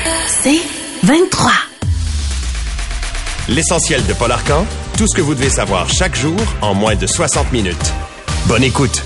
C'est 23. L'essentiel de Paul Arcand, tout ce que vous devez savoir chaque jour en moins de 60 minutes. Bonne écoute.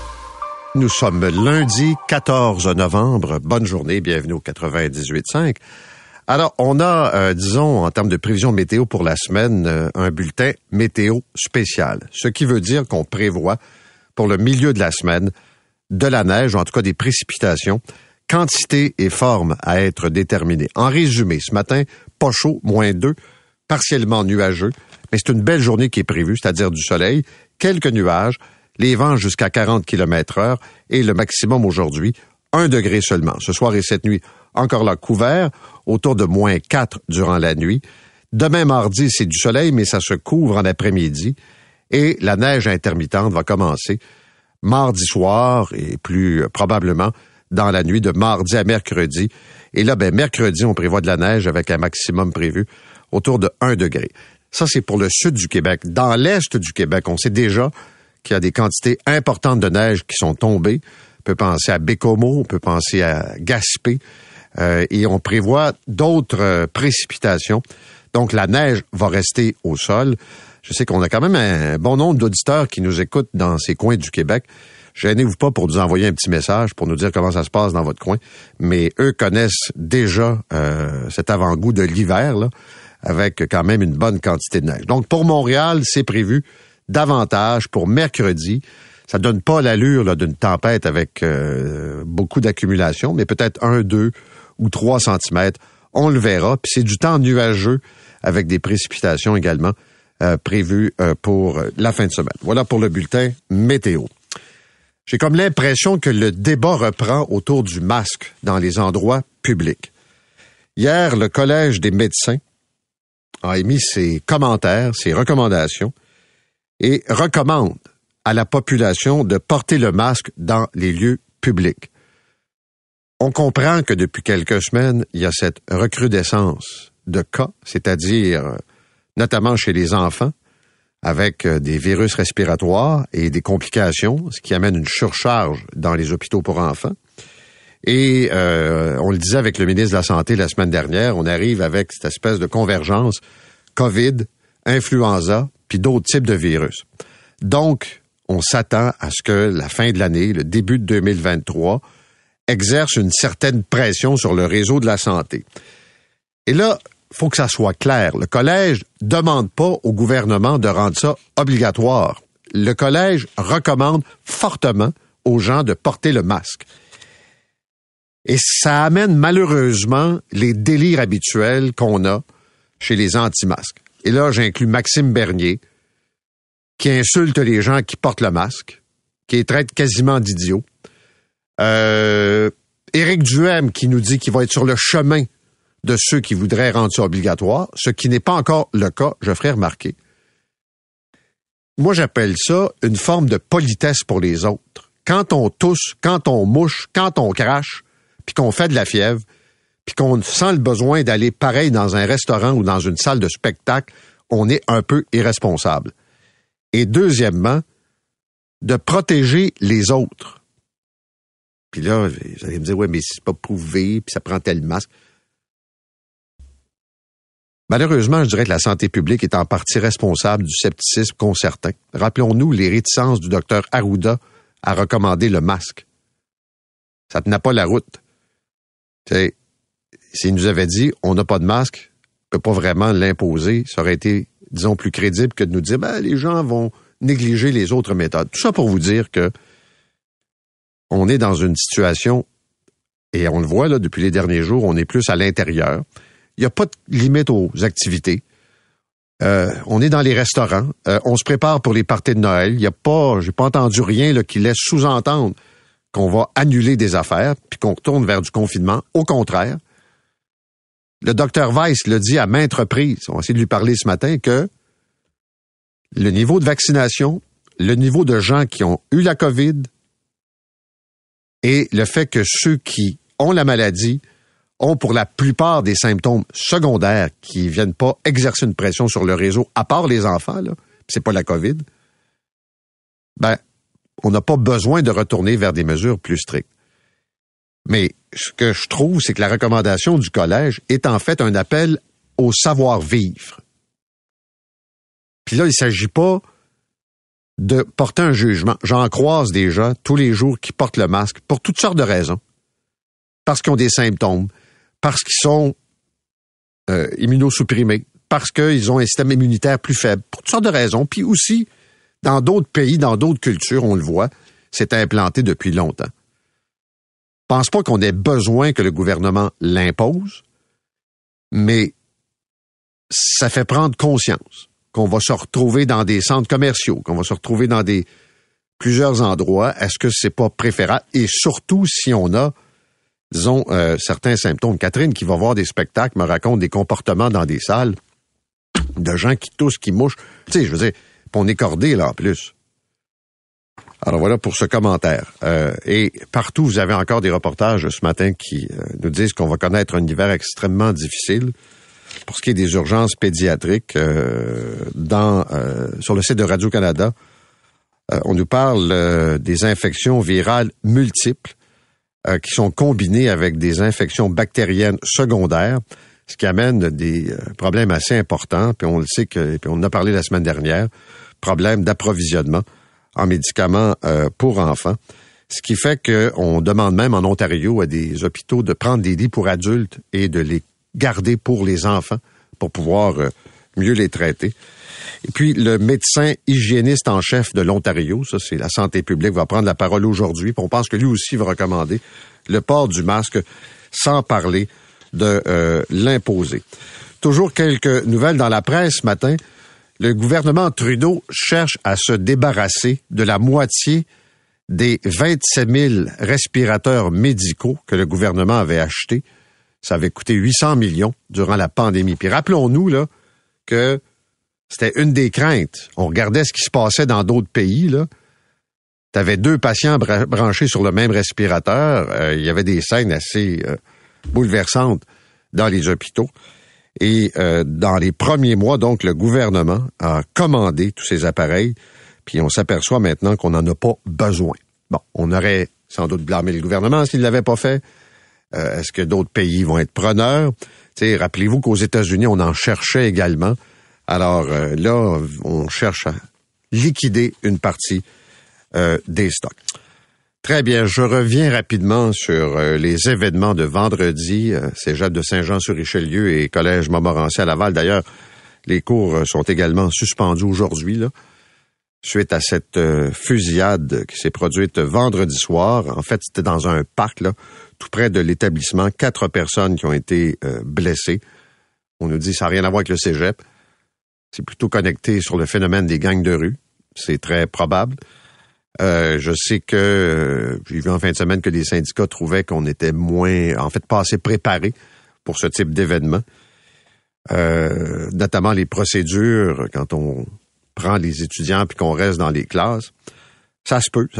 Nous sommes lundi 14 novembre. Bonne journée, bienvenue au 98.5. Alors, on a, disons, en termes de prévision météo pour la semaine, un bulletin météo spécial. Ce qui veut dire qu'on prévoit pour le milieu de la semaine de la neige, ou en tout cas des précipitations, quantité et forme à être déterminées. En résumé, ce matin, pas chaud, -2, partiellement nuageux, mais c'est une belle journée qui est prévue, c'est-à-dire du soleil, quelques nuages, les vents jusqu'à 40 km/h et le maximum aujourd'hui, 1 degré seulement. Ce soir et cette nuit, encore là couvert, autour de -4 durant la nuit. Demain mardi, c'est du soleil, mais ça se couvre en après-midi et la neige intermittente va commencer mardi soir et plus probablement dans la nuit de mardi à mercredi. Et là, mercredi, on prévoit de la neige avec un maximum prévu autour de 1 degré. Ça, c'est pour le sud du Québec. Dans l'est du Québec, on sait déjà qu'il y a des quantités importantes de neige qui sont tombées. On peut penser à Bécomo, on peut penser à Gaspé, et on prévoit d'autres précipitations. Donc, la neige va rester au sol. Je sais qu'on a quand même un bon nombre d'auditeurs qui nous écoutent dans ces coins du Québec. Gênez-vous pas pour nous envoyer un petit message pour nous dire comment ça se passe dans votre coin. Mais eux connaissent déjà cet avant-goût de l'hiver, là, avec quand même une bonne quantité de neige. Donc, pour Montréal, c'est prévu davantage pour mercredi. Ça donne pas l'allure là, d'une tempête avec beaucoup d'accumulation, mais peut-être 1, 2 ou 3 centimètres. On le verra. Puis c'est du temps nuageux avec des précipitations également prévues pour la fin de semaine. Voilà pour le bulletin météo. J'ai comme l'impression que le débat reprend autour du masque dans les endroits publics. Hier, le Collège des médecins a émis ses commentaires, ses recommandations et recommande à la population de porter le masque dans les lieux publics. On comprend que depuis quelques semaines, il y a cette recrudescence de cas, c'est-à-dire notamment chez les enfants, avec des virus respiratoires et des complications, ce qui amène une surcharge dans les hôpitaux pour enfants. Et on le disait avec le ministre de la Santé la semaine dernière, on arrive avec cette espèce de convergence COVID, influenza, puis d'autres types de virus. Donc, on s'attend à ce que la fin de l'année, le début de 2023, exerce une certaine pression sur le réseau de la santé. Et là, faut que ça soit clair. Le collège demande pas au gouvernement de rendre ça obligatoire. Le collège recommande fortement aux gens de porter le masque. Et ça amène malheureusement les délires habituels qu'on a chez les anti-masques. Et là, j'inclus Maxime Bernier, qui insulte les gens qui portent le masque, qui les traite quasiment d'idiots. Éric Duhem, qui nous dit qu'il va être sur le chemin de ceux qui voudraient rendre ça obligatoire, ce qui n'est pas encore le cas, je ferai remarquer. Moi, j'appelle ça une forme de politesse pour les autres. Quand on tousse, quand on mouche, quand on crache, puis qu'on fait de la fièvre, puis qu'on sent le besoin d'aller pareil dans un restaurant ou dans une salle de spectacle, on est un peu irresponsable. Et deuxièmement, de protéger les autres. Puis là, vous allez me dire, ouais, mais c'est pas prouvé, puis ça prend tel masque. Malheureusement, je dirais que la santé publique est en partie responsable du scepticisme qu'ont certains. Rappelons-nous les réticences du docteur Arruda à recommander le masque. Ça tenait pas la route. T'sais, s'il nous avait dit, on n'a pas de masque, on peut pas vraiment l'imposer, ça aurait été, disons, plus crédible que de nous dire, les gens vont négliger les autres méthodes. Tout ça pour vous dire que on est dans une situation, et on le voit là depuis les derniers jours, on est plus à l'intérieur. Il n'y a pas de limite aux activités. On est dans les restaurants. On se prépare pour les parties de Noël. J'ai pas entendu rien là, qui laisse sous-entendre qu'on va annuler des affaires puis qu'on retourne vers du confinement. Au contraire, le docteur Weiss l'a dit à maintes reprises, on va essayer de lui parler ce matin, que le niveau de vaccination, le niveau de gens qui ont eu la COVID et le fait que ceux qui ont la maladie ont pour la plupart des symptômes secondaires qui viennent pas exercer une pression sur le réseau, à part les enfants, là, c'est pas la COVID, on n'a pas besoin de retourner vers des mesures plus strictes. Mais ce que je trouve, c'est que la recommandation du collège est en fait un appel au savoir-vivre. Puis là, il ne s'agit pas de porter un jugement. J'en croise déjà tous les jours qui portent le masque pour toutes sortes de raisons. Parce qu'ils ont des symptômes, parce qu'ils sont immunosupprimés, parce qu'ils ont un système immunitaire plus faible, pour toutes sortes de raisons. Puis aussi, dans d'autres pays, dans d'autres cultures, on le voit, c'est implanté depuis longtemps. Je pense pas qu'on ait besoin que le gouvernement l'impose, mais ça fait prendre conscience qu'on va se retrouver dans des centres commerciaux, qu'on va se retrouver dans plusieurs endroits. Est-ce que c'est pas préférable? Et surtout si on a, disons, certains symptômes. Catherine, qui va voir des spectacles, me raconte des comportements dans des salles de gens qui toussent, qui mouchent. Tu sais, je veux dire, on est cordé là en plus. Alors voilà pour ce commentaire. Et partout, vous avez encore des reportages ce matin qui nous disent qu'on va connaître un hiver extrêmement difficile. Pour ce qui est des urgences pédiatriques, sur le site de Radio-Canada, on nous parle des infections virales multiples qui sont combinées avec des infections bactériennes secondaires, ce qui amène des problèmes assez importants. Puis on le sait puis on en a parlé la semaine dernière, problème d'approvisionnement en médicaments pour enfants. Ce qui fait qu'on demande même en Ontario à des hôpitaux de prendre des lits pour adultes et de les garder pour les enfants pour pouvoir mieux les traiter. Et puis, le médecin hygiéniste en chef de l'Ontario, ça c'est la santé publique, va prendre la parole aujourd'hui. Puis on pense que lui aussi va recommander le port du masque sans parler de l'imposer. Toujours quelques nouvelles dans la presse ce matin. Le gouvernement Trudeau cherche à se débarrasser de la moitié des 27 000 respirateurs médicaux que le gouvernement avait achetés. Ça avait coûté 800 millions durant la pandémie. Puis rappelons-nous là que c'était une des craintes. On regardait ce qui se passait dans d'autres pays. Là. Tu avais 2 patients branchés sur le même respirateur. Il y avait des scènes assez bouleversantes dans les hôpitaux. Et dans les premiers mois, donc, le gouvernement a commandé tous ces appareils. Puis on s'aperçoit maintenant qu'on n'en a pas besoin. Bon, on aurait sans doute blâmé le gouvernement s'il ne l'avait pas fait. Est-ce que d'autres pays vont être preneurs? T'sais, rappelez-vous qu'aux États-Unis, on en cherchait également. Alors là, on cherche à liquider une partie des stocks. Très bien, je reviens rapidement sur les événements de vendredi, Cégep de Saint-Jean-sur-Richelieu et Collège Montmorency à Laval. D'ailleurs, les cours sont également suspendus aujourd'hui, là, suite à cette fusillade qui s'est produite vendredi soir. En fait, c'était dans un parc, là, tout près de l'établissement. 4 personnes qui ont été blessées. On nous dit que ça n'a rien à voir avec le cégep. C'est plutôt connecté sur le phénomène des gangs de rue. C'est très probable. Je sais que j'ai vu en fin de semaine que les syndicats trouvaient qu'on était pas assez préparés pour ce type d'événement. Notamment les procédures quand on prend les étudiants puis qu'on reste dans les classes. Ça se peut.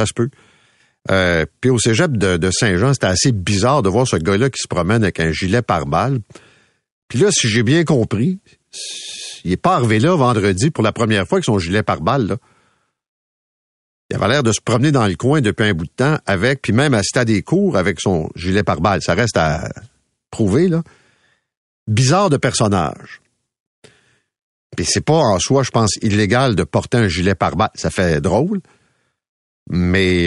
Puis au cégep de Saint-Jean, c'était assez bizarre de voir ce gars-là qui se promène avec un gilet pare-balles. Puis là, si j'ai bien compris, il est pas arrivé là vendredi pour la première fois avec son gilet pare-balles, là. Il avait l'air de se promener dans le coin depuis un bout de temps avec, puis même assister à des cours avec son gilet pare-balles. Ça reste à prouver, là. Bizarre de personnage. Puis c'est pas en soi, je pense, illégal de porter un gilet pare-balles. Ça fait drôle. Mais,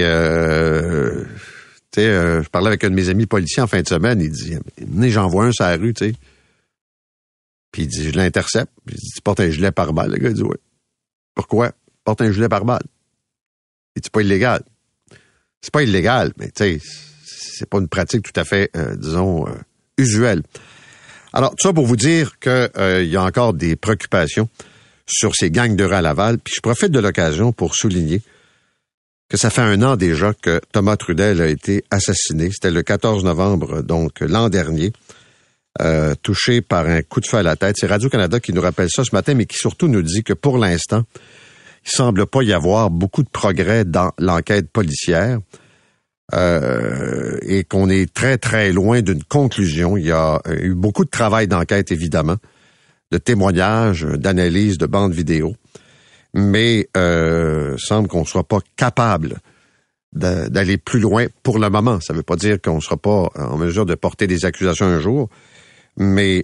tu sais, je parlais avec un de mes amis policiers en fin de semaine. Il dit, j'en vois un sur la rue, tu sais. Puis il dit, je l'intercepte. Puis il dit, tu portes un gilet pare-balles. Le gars, il dit, oui. Pourquoi? Porte un gilet pare-balles. C'est pas illégal. C'est pas illégal, mais tu sais, c'est pas une pratique tout à fait, usuelle. Alors, tout ça pour vous dire que y a encore des préoccupations sur ces gangs de rue à Laval. Puis je profite de l'occasion pour souligner que ça fait 1 an déjà que Thomas Trudel a été assassiné. C'était le 14 novembre, donc l'an dernier, touché par un coup de feu à la tête. C'est Radio-Canada qui nous rappelle ça ce matin, mais qui surtout nous dit que pour l'instant, il semble pas y avoir beaucoup de progrès dans l'enquête policière et qu'on est très, très loin d'une conclusion. Il y a eu beaucoup de travail d'enquête, évidemment, de témoignages, d'analyses, de bandes vidéo, mais semble qu'on ne soit pas capable d'aller plus loin pour le moment. Ça ne veut pas dire qu'on ne sera pas en mesure de porter des accusations un jour, mais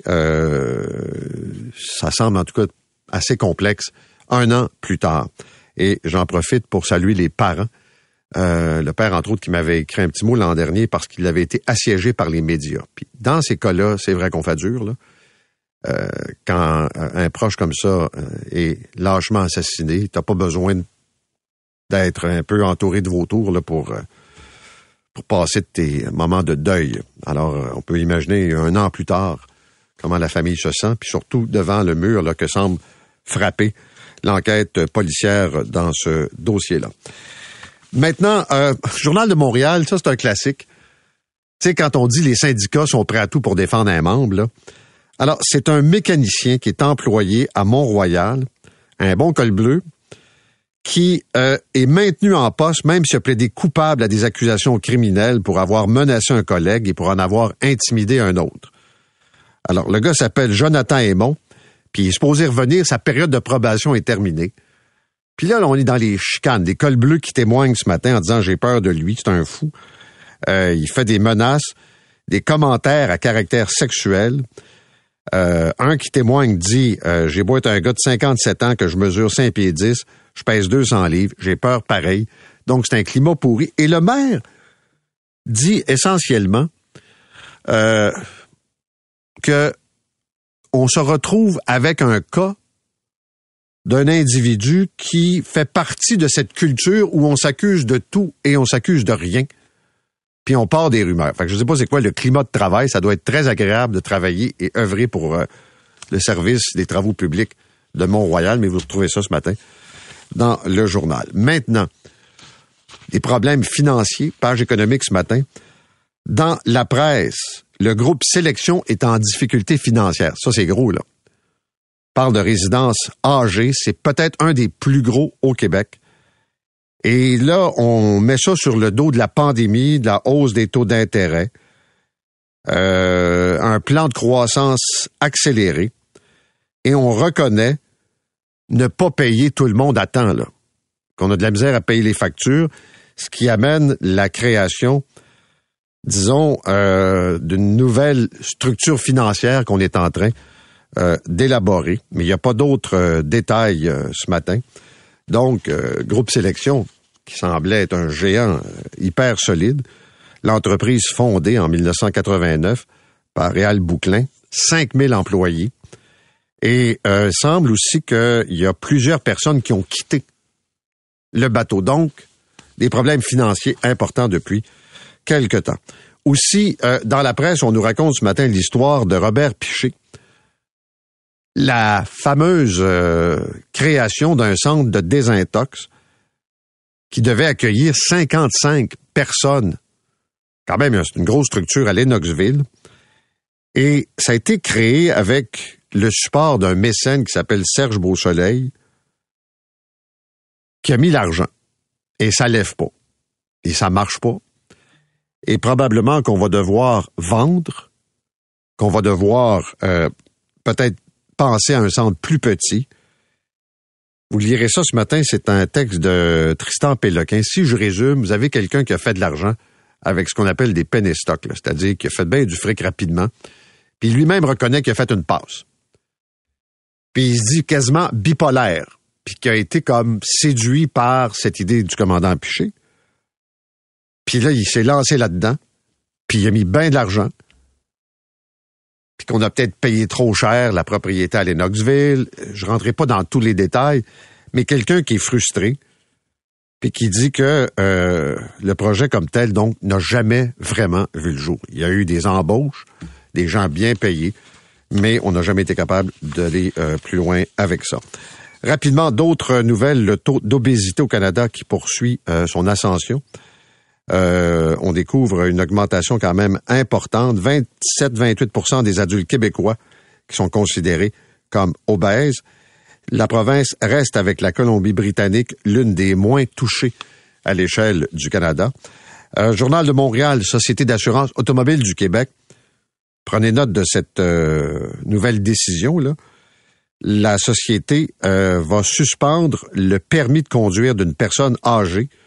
ça semble en tout cas assez complexe 1 an plus tard. Et j'en profite pour saluer les parents. Le père, entre autres, qui m'avait écrit un petit mot l'an dernier parce qu'il avait été assiégé par les médias. Puis dans ces cas-là, c'est vrai qu'on fait dur, là. Quand un proche comme ça est lâchement assassiné, t'as pas besoin d'être un peu entouré de vautours là, pour passer de tes moments de deuil. Alors, on peut imaginer 1 an plus tard comment la famille se sent, puis surtout devant le mur là, que semble frapper l'enquête policière dans ce dossier-là. Maintenant, Journal de Montréal, ça c'est un classique. Tu sais, quand on dit les syndicats sont prêts à tout pour défendre un membre, là. Alors, c'est un mécanicien qui est employé à Mont-Royal, un bon col bleu, qui est maintenu en poste, même s'il a plaidé coupable à des accusations criminelles pour avoir menacé un collègue et pour en avoir intimidé un autre. Alors, le gars s'appelle Jonathan Aymon, puis il est supposé revenir, sa période de probation est terminée. Puis là, on est dans les chicanes, des cols bleus qui témoignent ce matin en disant « j'ai peur de lui, c'est un fou ». Il fait des menaces, des commentaires à caractère sexuel. Un qui témoigne dit « j'ai beau être un gars de 57 ans, que je mesure 5 pieds 10, je pèse 200 livres, j'ai peur pareil. » Donc, c'est un climat pourri. Et le maire dit essentiellement que on se retrouve avec un cas d'un individu qui fait partie de cette culture où on s'accuse de tout et on s'accuse de rien. Puis on part des rumeurs. Fait que je sais pas c'est quoi le climat de travail. Ça doit être très agréable de travailler et œuvrer pour le service des travaux publics de Mont-Royal, mais vous retrouvez ça ce matin dans le journal. Maintenant, des problèmes financiers, page économique ce matin. Dans la presse, le groupe Sélection est en difficulté financière. Ça, c'est gros, là. On parle de résidences âgées. C'est peut-être un des plus gros au Québec. Et là, on met ça sur le dos de la pandémie, de la hausse des taux d'intérêt, un plan de croissance accéléré. Et on reconnaît ne pas payer tout le monde à temps, là. Qu'on a de la misère à payer les factures, ce qui amène la création, disons, d'une nouvelle structure financière qu'on est en train d'élaborer. Mais il n'y a pas d'autres détails ce matin. Donc, Groupe Sélection, qui semblait être un géant hyper solide, l'entreprise fondée en 1989 par Réal Bouclin, 5000 employés, et semble aussi qu'il y a plusieurs personnes qui ont quitté le bateau. Donc, des problèmes financiers importants depuis quelque temps. Aussi, dans la presse, on nous raconte ce matin l'histoire de Robert Piché, la fameuse création d'un centre de désintox qui devait accueillir 55 personnes. Quand même, c'est une grosse structure à Lennoxville. Et ça a été créé avec le support d'un mécène qui s'appelle Serge Beausoleil, qui a mis l'argent. Et ça lève pas. Et ça marche pas. Et probablement qu'on va devoir vendre, qu'on va devoir peut-être penser à un centre plus petit. Vous lirez ça ce matin, c'est un texte de Tristan Péloquin. Si je résume, vous avez quelqu'un qui a fait de l'argent avec ce qu'on appelle des penny stocks, là, c'est-à-dire qui a fait bien du fric rapidement, puis lui-même reconnaît qu'il a fait une passe. Puis il se dit quasiment bipolaire, puis qui a été comme séduit par cette idée du commandant Piché. Puis là, il s'est lancé là-dedans, puis il a mis bien de l'argent, puis qu'on a peut-être payé trop cher la propriété à Lennoxville. Je rentrerai pas dans tous les détails, mais quelqu'un qui est frustré, puis qui dit que le projet comme tel, donc, n'a jamais vraiment vu le jour. Il y a eu des embauches, des gens bien payés, mais on n'a jamais été capable d'aller plus loin avec ça. Rapidement, d'autres nouvelles, le taux d'obésité au Canada qui poursuit son ascension. On découvre une augmentation quand même importante. 27-28% des adultes québécois qui sont considérés comme obèses. La province reste, avec la Colombie-Britannique, l'une des moins touchées à l'échelle du Canada. Journal de Montréal, Société d'assurance automobile du Québec. Prenez note de cette nouvelle décision, là. La société va suspendre le permis de conduire d'une personne âgée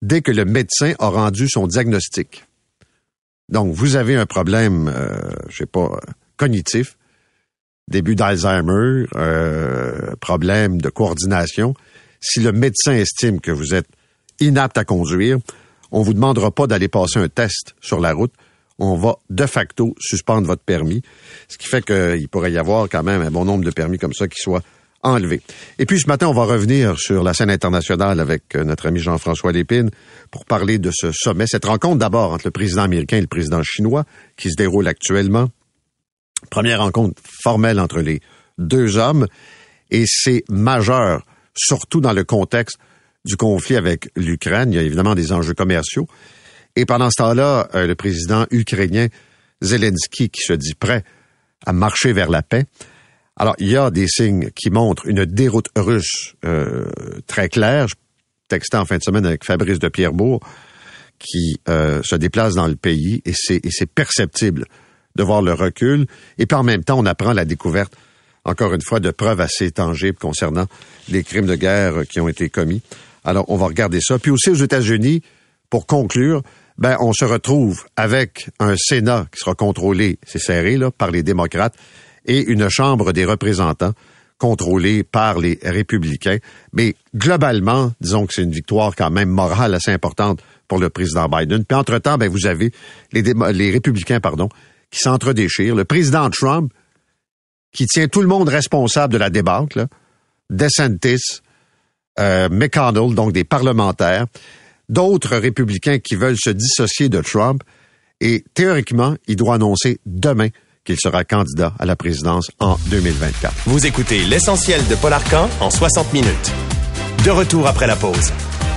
dès que le médecin a rendu son diagnostic. Donc, vous avez un problème, cognitif, début d'Alzheimer, problème de coordination. Si le médecin estime que vous êtes inapte à conduire, on vous demandera pas d'aller passer un test sur la route. On va de facto suspendre votre permis, ce qui fait qu'il pourrait y avoir quand même un bon nombre de permis comme ça qui soient enlevés. Et puis ce matin, on va revenir sur la scène internationale avec notre ami Jean-François Lépine pour parler de ce sommet, cette rencontre d'abord entre le président américain et le président chinois qui se déroule actuellement. Première rencontre formelle entre les deux hommes et c'est majeur, surtout dans le contexte du conflit avec l'Ukraine. Il y a évidemment des enjeux commerciaux. Et pendant ce temps-là, le président ukrainien Zelensky qui se dit prêt à marcher vers la paix. Alors, il y a des signes qui montrent une déroute russe très claire. Je textais en fin de semaine avec Fabrice de Pierrebourg qui se déplace dans le pays et c'est perceptible de voir le recul. Et puis en même temps, on apprend la découverte, encore une fois, de preuves assez tangibles concernant les crimes de guerre qui ont été commis. Alors, on va regarder ça. Puis aussi aux États-Unis, pour conclure, on se retrouve avec un Sénat qui sera contrôlé, c'est serré, là, par les démocrates, et une Chambre des représentants contrôlée par les républicains. Mais globalement, disons que c'est une victoire quand même morale assez importante pour le président Biden. Puis entre-temps, vous avez les républicains, qui s'entredéchirent. Le président Trump, qui tient tout le monde responsable de la débâcle, là, DeSantis, McConnell, donc des parlementaires, d'autres républicains qui veulent se dissocier de Trump. Et théoriquement, il doit annoncer demain qu'il sera candidat à la présidence en 2024. Vous écoutez l'essentiel de Paul Arcand en 60 minutes. De retour après la pause.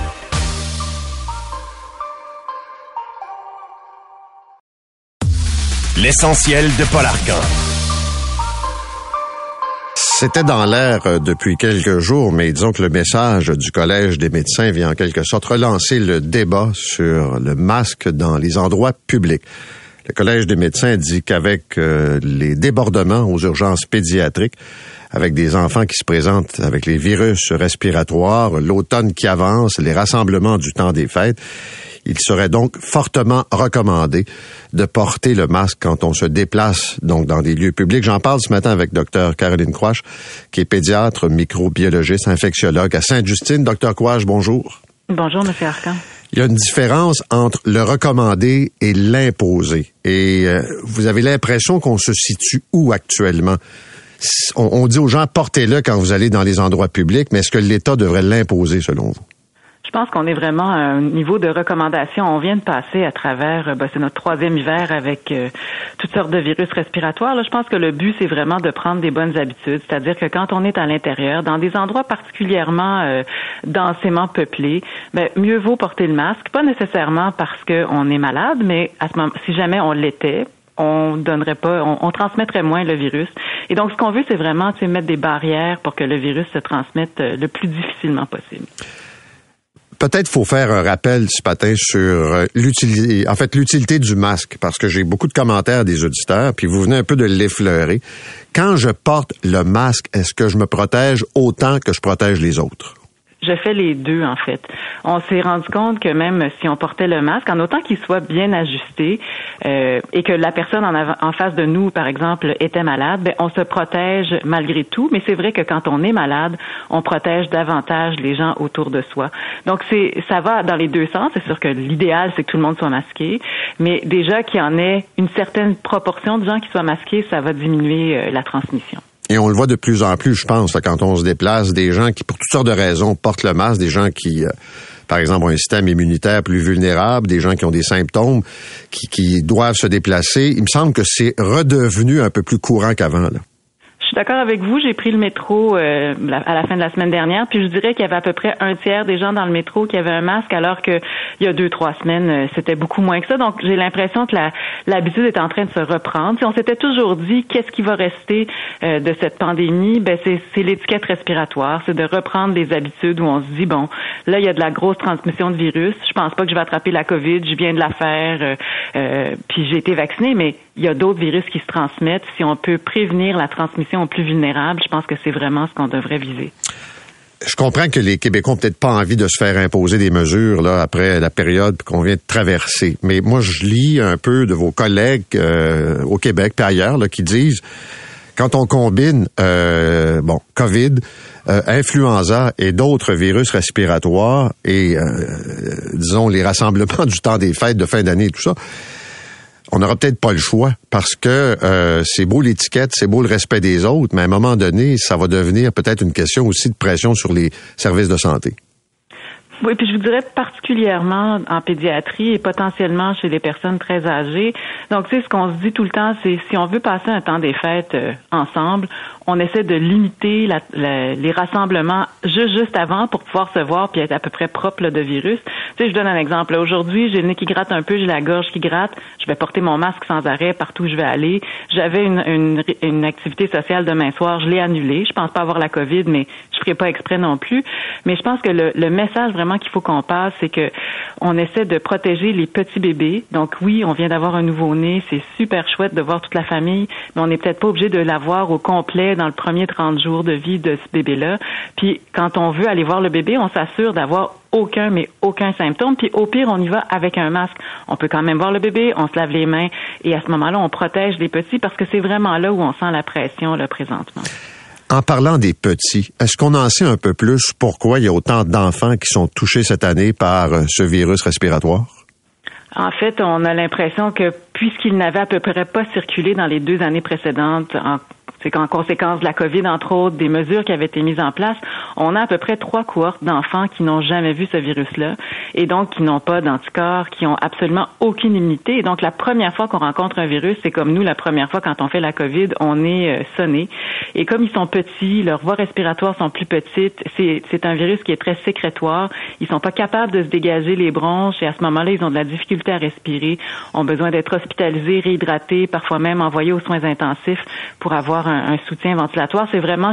L'essentiel de Paul Arcand. C'était dans l'air depuis quelques jours, mais disons que le message du Collège des médecins vient en quelque sorte relancer le débat sur le masque dans les endroits publics. Le Collège des médecins dit qu'avec les débordements aux urgences pédiatriques, avec des enfants qui se présentent avec les virus respiratoires, l'automne qui avance, les rassemblements du temps des fêtes, il serait donc fortement recommandé de porter le masque quand on se déplace donc dans des lieux publics. J'en parle ce matin avec Dr Caroline Quach, qui est pédiatre, microbiologiste, infectiologue à Sainte-Justine. Dr Quach, bonjour. Bonjour, M. Arcand. Il y a une différence entre le recommander et l'imposer. Et vous avez l'impression qu'on se situe où actuellement? On dit aux gens, portez-le quand vous allez dans les endroits publics, mais est-ce que l'État devrait l'imposer selon vous? Je pense qu'on est vraiment à un niveau de recommandation. On vient de passer à travers, c'est notre 3e hiver avec toutes sortes de virus respiratoires. Là, je pense que le but, c'est vraiment de prendre des bonnes habitudes. C'est-à-dire que quand on est à l'intérieur, dans des endroits particulièrement densément peuplés, mieux vaut porter le masque. Pas nécessairement parce qu'on est malade, mais à ce moment, si jamais on l'était, on transmettrait moins le virus. Et donc, ce qu'on veut, c'est vraiment mettre des barrières pour que le virus se transmette le plus difficilement possible. Peut-être faut faire un rappel ce matin sur l'utilité du masque, parce que j'ai beaucoup de commentaires des auditeurs, puis vous venez un peu de l'effleurer. Quand je porte le masque, est-ce que je me protège autant que je protège les autres? Je fais les deux, en fait. On s'est rendu compte que même si on portait le masque, en autant qu'il soit bien ajusté et que la personne en face de nous, par exemple, était malade, on se protège malgré tout. Mais c'est vrai que quand on est malade, on protège davantage les gens autour de soi. Donc, ça va dans les deux sens. C'est sûr que l'idéal, c'est que tout le monde soit masqué. Mais déjà qu'il y en ait une certaine proportion de gens qui soient masqués, ça va diminuer la transmission. Et on le voit de plus en plus, je pense, là, quand on se déplace, des gens qui, pour toutes sortes de raisons, portent le masque, des gens qui, par exemple, ont un système immunitaire plus vulnérable, des gens qui ont des symptômes, qui doivent se déplacer. Il me semble que c'est redevenu un peu plus courant qu'avant, là. Je suis d'accord avec vous. J'ai pris le métro à la fin de la semaine dernière, puis je dirais qu'il y avait à peu près un tiers des gens dans le métro qui avaient un masque, alors que il y a 2-3 semaines, c'était beaucoup moins que ça. Donc, j'ai l'impression que l'habitude est en train de se reprendre. Si on s'était toujours dit qu'est-ce qui va rester de cette pandémie, c'est l'étiquette respiratoire, c'est de reprendre des habitudes où on se dit bon, là il y a de la grosse transmission de virus. Je pense pas que je vais attraper la COVID, je viens de la faire, puis j'ai été vaccinée, mais il y a d'autres virus qui se transmettent. Si on peut prévenir la transmission aux plus vulnérables, je pense que c'est vraiment ce qu'on devrait viser. Je comprends que les Québécois ont peut-être pas envie de se faire imposer des mesures là après la période qu'on vient de traverser. Mais moi, je lis un peu de vos collègues au Québec et ailleurs là, qui disent quand on combine COVID, influenza et d'autres virus respiratoires et disons les rassemblements du temps des fêtes de fin d'année et tout ça, on n'aura peut-être pas le choix parce que c'est beau l'étiquette, c'est beau le respect des autres, mais à un moment donné, ça va devenir peut-être une question aussi de pression sur les services de santé. Oui, puis je vous dirais particulièrement en pédiatrie et potentiellement chez les personnes très âgées. Donc, tu sais, ce qu'on se dit tout le temps, c'est si on veut passer un temps des fêtes ensemble, on essaie de limiter les rassemblements juste avant pour pouvoir se voir puis être à peu près propre là, de virus. Tu sais, je donne un exemple. Là, aujourd'hui, j'ai le nez qui gratte un peu, j'ai la gorge qui gratte. Je vais porter mon masque sans arrêt partout où je vais aller. J'avais une activité sociale demain soir, je l'ai annulée. Je pense pas avoir la COVID, mais je ferai pas exprès non plus. Mais je pense que le message vraiment qu'il faut qu'on passe, c'est que on essaie de protéger les petits bébés. Donc oui, on vient d'avoir un nouveau-né, c'est super chouette de voir toute la famille, mais on n'est peut-être pas obligé de l'avoir au complet dans le premier 30 jours de vie de ce bébé-là. Puis quand on veut aller voir le bébé, on s'assure d'avoir aucun symptôme. Puis au pire, on y va avec un masque. On peut quand même voir le bébé, on se lave les mains et à ce moment-là, on protège les petits parce que c'est vraiment là où on sent la pression là présentement. En parlant des petits, est-ce qu'on en sait un peu plus pourquoi il y a autant d'enfants qui sont touchés cette année par ce virus respiratoire? En fait, on a l'impression que puisqu'il n'avait à peu près pas circulé dans les 2 années précédentes, c'est qu'en conséquence de la COVID, entre autres, des mesures qui avaient été mises en place, on a à peu près 3 cohortes d'enfants qui n'ont jamais vu ce virus-là et donc qui n'ont pas d'anticorps, qui ont absolument aucune immunité. Et donc, la première fois qu'on rencontre un virus, c'est comme nous, la première fois quand on fait la COVID, on est sonné. Et comme ils sont petits, leurs voies respiratoires sont plus petites, c'est un virus qui est très sécrétoire. Ils sont pas capables de se dégager les bronches et à ce moment-là, ils ont de la difficulté à respirer, ont besoin d'être hospitalisés, réhydratés, parfois même envoyés aux soins intensifs pour avoir un soutien ventilatoire. C'est vraiment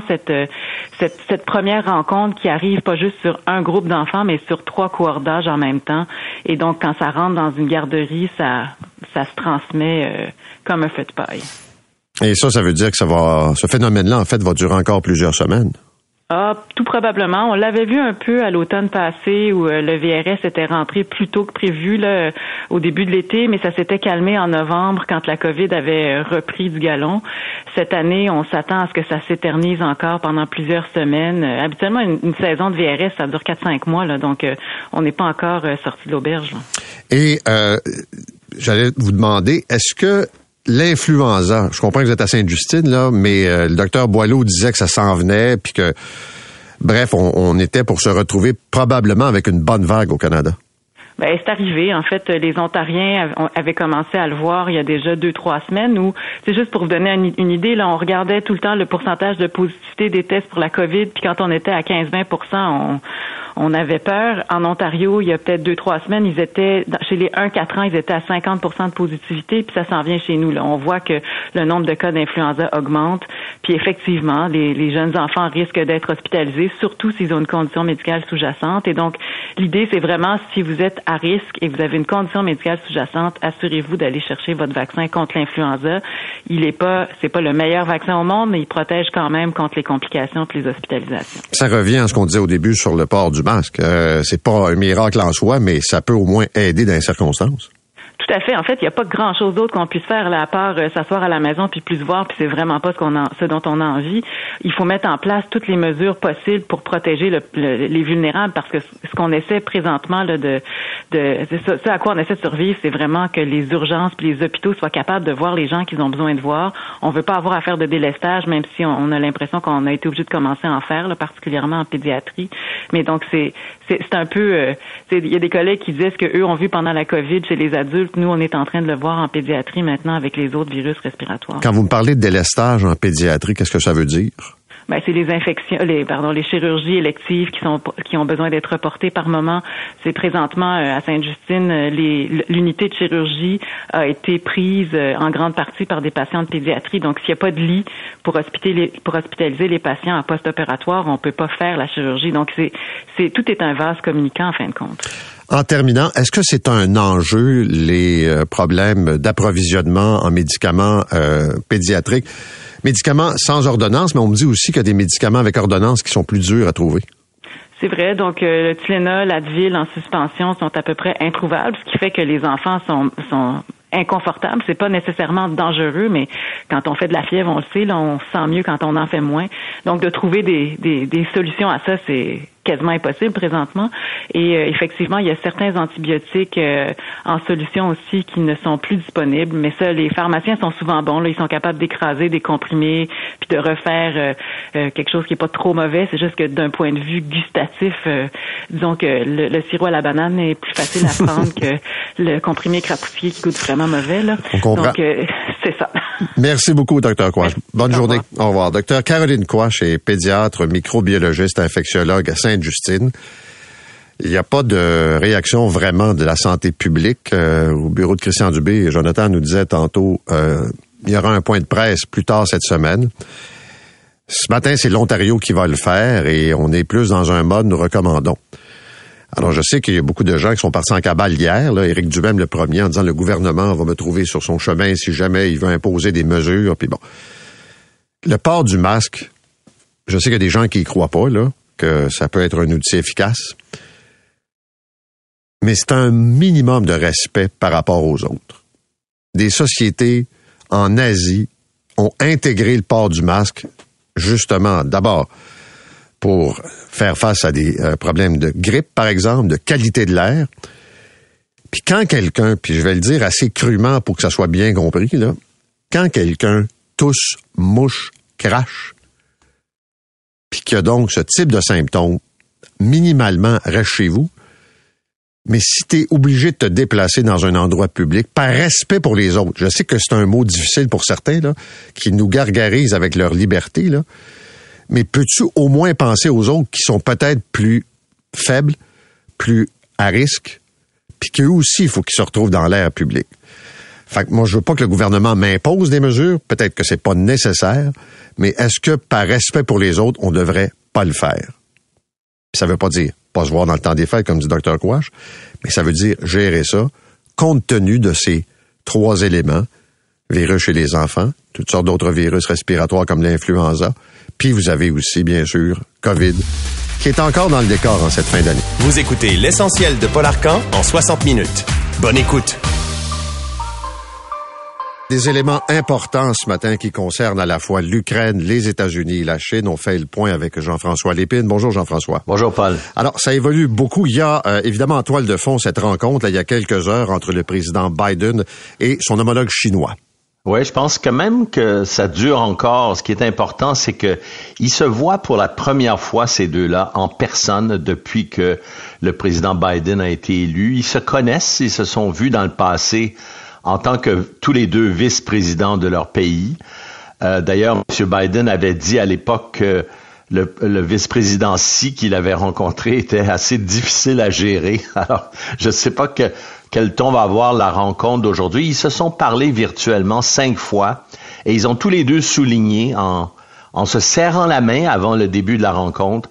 cette première rencontre qui arrive pas juste sur un groupe d'enfants, mais sur 3 cohortes d'âge en même temps. Et donc, quand ça rentre dans une garderie, ça se transmet comme un feu de paille. Et ça veut dire que ce phénomène-là, en fait, va durer encore plusieurs semaines. Tout probablement. On l'avait vu un peu à l'automne passé où le VRS était rentré plus tôt que prévu là, au début de l'été, mais ça s'était calmé en novembre quand la COVID avait repris du galon. Cette année, on s'attend à ce que ça s'éternise encore pendant plusieurs semaines. Habituellement, une saison de VRS, ça dure 4-5 mois, là, donc on n'est pas encore sorti de l'auberge. Là. Et j'allais vous demander, est-ce que l'influenza, je comprends que vous êtes à Sainte-Justine, là, mais le docteur Boileau disait que ça s'en venait, puis que, bref, on était pour se retrouver probablement avec une bonne vague au Canada. Ben, c'est arrivé. En fait, les Ontariens avaient commencé à le voir il y a déjà 2-3 semaines où, c'est juste pour vous donner une idée, là, on regardait tout le temps le pourcentage de positivité des tests pour la COVID, puis quand on était à 15-20%, on avait peur. En Ontario, il y a peut-être 2-3 semaines, ils étaient, chez les 1-4 ans, ils étaient à 50% de positivité, puis ça s'en vient chez nous, là. On voit que le nombre de cas d'influenza augmente, puis effectivement, les jeunes enfants risquent d'être hospitalisés, surtout s'ils ont une condition médicale sous-jacente. Et donc, l'idée, c'est vraiment, si vous êtes à risque et vous avez une condition médicale sous-jacente, assurez-vous d'aller chercher votre vaccin contre l'influenza. C'est pas le meilleur vaccin au monde, mais il protège quand même contre les complications et les hospitalisations. Ça revient à ce qu'on disait au début sur le port du masque. C'est pas un miracle en soi, mais ça peut au moins aider dans les circonstances. Tout à fait. En fait, il n'y a pas grand-chose d'autre qu'on puisse faire là, à part s'asseoir à la maison puis plus se voir, puis c'est vraiment pas ce dont on a envie. Il faut mettre en place toutes les mesures possibles pour protéger les vulnérables, parce que ce qu'on essaie présentement là, ce à quoi on essaie de survivre, c'est vraiment que les urgences puis les hôpitaux soient capables de voir les gens qu'ils ont besoin de voir. On veut pas avoir à faire de délestage, même si on a l'impression qu'on a été obligé de commencer à en faire, là, particulièrement en pédiatrie. Mais donc c'est un peu, il y a des collègues qui disent que eux ont vu pendant la COVID chez les adultes. Nous, on est en train de le voir en pédiatrie maintenant avec les autres virus respiratoires. Quand vous me parlez de délestage en pédiatrie, qu'est-ce que ça veut dire? Ben, c'est les infections, les chirurgies électives qui ont besoin d'être reportées par moment. C'est présentement à Sainte-Justine, l'unité de chirurgie a été prise en grande partie par des patients de pédiatrie. Donc, s'il n'y a pas de lit pour hospitaliser les patients en post-opératoire, on peut pas faire la chirurgie. Donc, tout est un vase communicant en fin de compte. En terminant, est-ce que c'est un enjeu, les problèmes d'approvisionnement en médicaments pédiatriques? Médicaments sans ordonnance, mais on me dit aussi qu'il y a des médicaments avec ordonnance qui sont plus durs à trouver. C'est vrai. Donc, le Tylenol, l'Advil en suspension sont à peu près introuvables, ce qui fait que les enfants sont inconfortable. C'est pas nécessairement dangereux, mais quand on fait de la fièvre, on le sait, là, on se sent mieux quand on en fait moins. Donc, de trouver des solutions à ça, c'est quasiment impossible présentement. Et effectivement, il y a certains antibiotiques en solution aussi qui ne sont plus disponibles. Mais ça, les pharmaciens sont souvent bons. Là, ils sont capables d'écraser des comprimés puis de refaire quelque chose qui est pas trop mauvais. C'est juste que d'un point de vue gustatif, disons que le sirop à la banane est plus facile à prendre que le comprimé crapousier qui goûte vraiment mauvais. Là. On comprend. Donc, c'est ça. Merci beaucoup, Dr. Quach. Bonne journée. Au revoir. Dr. Caroline Quach est pédiatre, microbiologiste, infectiologue à Sainte-Justine. Il n'y a pas de réaction vraiment de la santé publique. Au bureau de Christian Dubé, Jonathan nous disait tantôt, il y aura un point de presse plus tard cette semaine. Ce matin, c'est l'Ontario qui va le faire et on est plus dans un mode nous recommandons. Alors, je sais qu'il y a beaucoup de gens qui sont partis en cabale hier, là, Éric Duhem le premier, en disant le gouvernement va me trouver sur son chemin si jamais il veut imposer des mesures. Puis bon, le port du masque, je sais qu'il y a des gens qui y croient pas, là, que ça peut être un outil efficace, mais c'est un minimum de respect par rapport aux autres. Des sociétés en Asie ont intégré le port du masque, justement, d'abord, pour faire face à des problèmes de grippe, par exemple, de qualité de l'air. Puis quand quelqu'un, puis je vais le dire assez crûment pour que ça soit bien compris, là, quand quelqu'un tousse, mouche, crache, puis qu'il y a donc ce type de symptômes, minimalement, reste chez vous. Mais si tu es obligé de te déplacer dans un endroit public, par respect pour les autres, je sais que c'est un mot difficile pour certains, là, qui nous gargarisent avec leur liberté, là, mais peux-tu au moins penser aux autres qui sont peut-être plus faibles, plus à risque, puis qu'eux aussi, il faut qu'ils se retrouvent dans l'air public. Fait que moi, je veux pas que le gouvernement m'impose des mesures, peut-être que c'est pas nécessaire, mais est-ce que par respect pour les autres, on devrait pas le faire? Puis ça veut pas dire pas se voir dans le temps des fêtes, comme dit Dr. Quach, mais ça veut dire gérer ça, compte tenu de ces 3 éléments, virus chez les enfants, toutes sortes d'autres virus respiratoires comme l'influenza, puis vous avez aussi, bien sûr, COVID, qui est encore dans le décor en cette fin d'année. Vous écoutez l'essentiel de Paul Arcand en 60 minutes. Bonne écoute. Des éléments importants ce matin qui concernent à la fois l'Ukraine, les États-Unis et la Chine. On fait le point avec Jean-François Lépine. Bonjour Jean-François. Bonjour Paul. Alors, ça évolue beaucoup. Il y a évidemment en toile de fond cette rencontre, là, il y a quelques heures, entre le président Biden et son homologue chinois. Oui, je pense que même que ça dure encore. Ce qui est important, c'est que ils se voient pour la première fois, ces deux-là, en personne depuis que le président Biden a été élu. Ils se connaissent, ils se sont vus dans le passé en tant que tous les deux vice-présidents de leur pays. D'ailleurs, M. Biden avait dit à l'époque que le vice-président Xi qu'il avait rencontré était assez difficile à gérer. Alors, je ne sais pas quel ton va avoir la rencontre d'aujourd'hui. Ils se sont parlé virtuellement 5 fois et ils ont tous les deux souligné en se serrant la main avant le début de la rencontre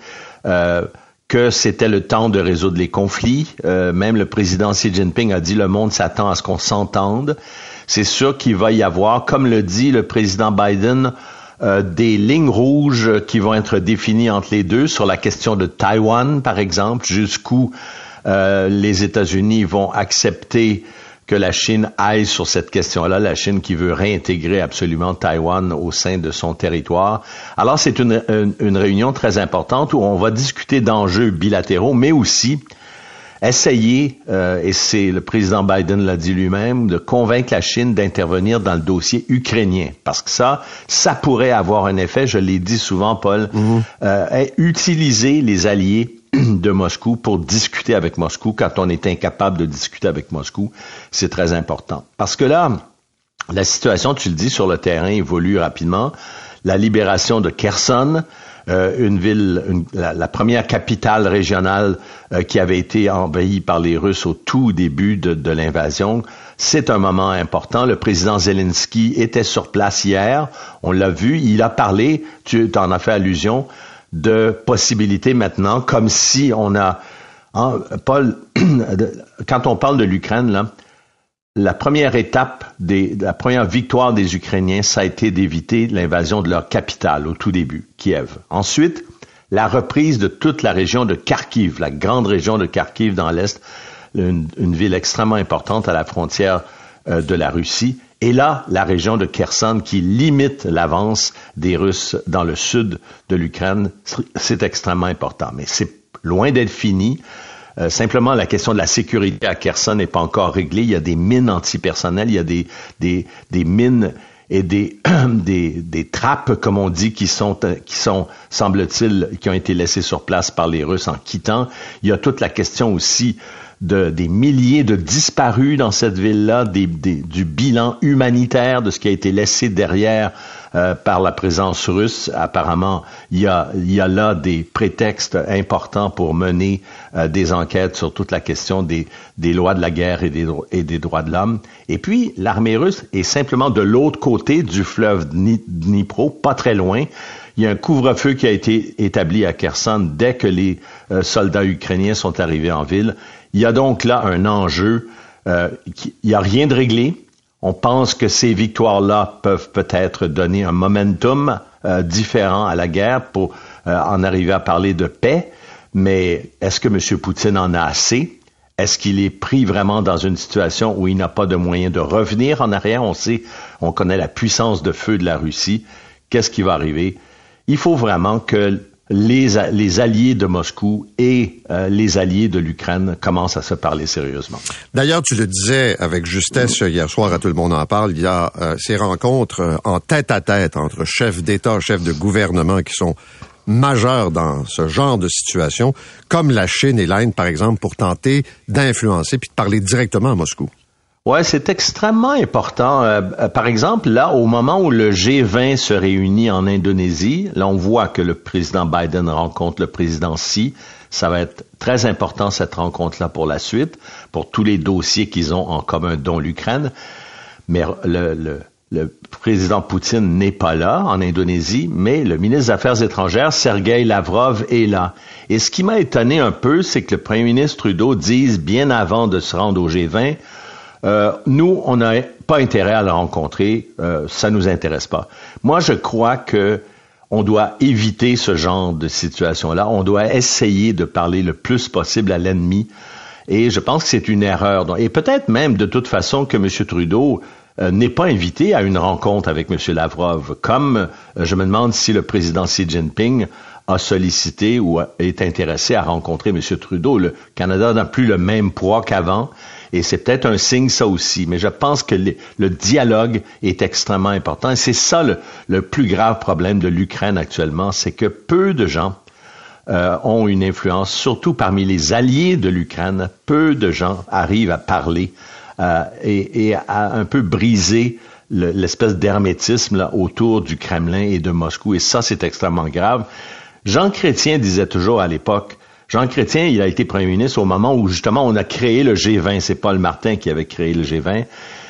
que c'était le temps de résoudre les conflits. Même le président Xi Jinping a dit le monde s'attend à ce qu'on s'entende. C'est sûr qu'il va y avoir, comme le dit le président Biden, des lignes rouges qui vont être définies entre les deux sur la question de Taïwan, par exemple, jusqu'où les États-Unis vont accepter que la Chine aille sur cette question-là, la Chine qui veut réintégrer absolument Taïwan au sein de son territoire. Alors, c'est une réunion très importante où on va discuter d'enjeux bilatéraux, mais aussi essayer, et c'est le président Biden l'a dit lui-même, de convaincre la Chine d'intervenir dans le dossier ukrainien. Parce que ça pourrait avoir un effet, je l'ai dit souvent, Paul, utiliser les alliés de Moscou pour discuter avec Moscou quand on est incapable de discuter avec Moscou, c'est très important. Parce que là, la situation, tu le dis, sur le terrain évolue rapidement. La libération de Kherson, une ville, la première capitale régionale qui avait été envahie par les Russes au tout début de l'invasion, c'est un moment important. Le président Zelensky était sur place hier, on l'a vu, il a parlé, tu t'en as fait allusion, de possibilités maintenant, comme si on a... Paul, quand on parle de l'Ukraine, là, la première étape, la première victoire des Ukrainiens, ça a été d'éviter l'invasion de leur capitale au tout début, Kiev. Ensuite, la reprise de toute la région de Kharkiv, la grande région de Kharkiv dans l'Est, une ville extrêmement importante à la frontière de la Russie. Et là, la région de Kherson qui limite l'avance des Russes dans le sud de l'Ukraine, c'est extrêmement important. Mais c'est loin d'être fini. Simplement, la question de la sécurité à Kherson n'est pas encore réglée. Il y a des mines antipersonnelles, il y a des mines et des trappes, comme on dit, qui sont, semble-t-il, qui ont été laissées sur place par les Russes en quittant. Il y a toute la question aussi des milliers de disparus dans cette ville-là, du bilan humanitaire de ce qui a été laissé derrière par la présence russe. Apparemment, il y a là des prétextes importants pour mener des enquêtes sur toute la question des lois de la guerre et des droits de l'homme. Et puis, l'armée russe est simplement de l'autre côté du fleuve Dnipro, pas très loin. Il y a un couvre-feu qui a été établi à Kherson dès que les soldats ukrainiens sont arrivés en ville. Il y a donc là un enjeu. Il n'y a rien de réglé. On pense que ces victoires-là peuvent peut-être donner un momentum différent à la guerre pour en arriver à parler de paix. Mais est-ce que M. Poutine en a assez? Est-ce qu'il est pris vraiment dans une situation où il n'a pas de moyen de revenir en arrière? On connaît la puissance de feu de la Russie. Qu'est-ce qui va arriver? Il faut vraiment que les alliés de Moscou et les alliés de l'Ukraine commencent à se parler sérieusement. D'ailleurs, tu le disais avec justesse hier soir, à Tout le monde en parle, il y a ces rencontres en tête-à-tête entre chefs d'État, chefs de gouvernement qui sont majeurs dans ce genre de situation, comme la Chine et l'Inde, par exemple, pour tenter d'influencer puis de parler directement à Moscou. Ouais, c'est extrêmement important. Par exemple, là, au moment où le G20 se réunit en Indonésie, là, on voit que le président Biden rencontre le président Xi. Ça va être très important, cette rencontre-là, pour la suite, pour tous les dossiers qu'ils ont en commun, dont l'Ukraine. Mais le président Poutine n'est pas là, en Indonésie, mais le ministre des Affaires étrangères, Sergei Lavrov, est là. Et ce qui m'a étonné un peu, c'est que le premier ministre Trudeau dise, bien avant de se rendre au G20, nous, on n'a pas intérêt à le rencontrer, ça nous intéresse pas. Moi, je crois que on doit éviter ce genre de situation-là. On doit essayer de parler le plus possible à l'ennemi. Et je pense que c'est une erreur. Et peut-être même, de toute façon, que M. Trudeau n'est pas invité à une rencontre avec M. Lavrov. Comme je me demande si le président Xi Jinping a sollicité ou est intéressé à rencontrer M. Trudeau. Le Canada n'a plus le même poids qu'avant. Et c'est peut-être un signe, ça aussi. Mais je pense que le dialogue est extrêmement important. Et c'est ça le plus grave problème de l'Ukraine actuellement, c'est que peu de gens ont une influence, surtout parmi les alliés de l'Ukraine. Peu de gens arrivent à parler et à un peu briser l'espèce d'hermétisme là, autour du Kremlin et de Moscou. Et ça, c'est extrêmement grave. Jean Chrétien disait toujours à l'époque, Jean Chrétien, il a été premier ministre au moment où, justement, on a créé le G20. C'est Paul Martin qui avait créé le G20.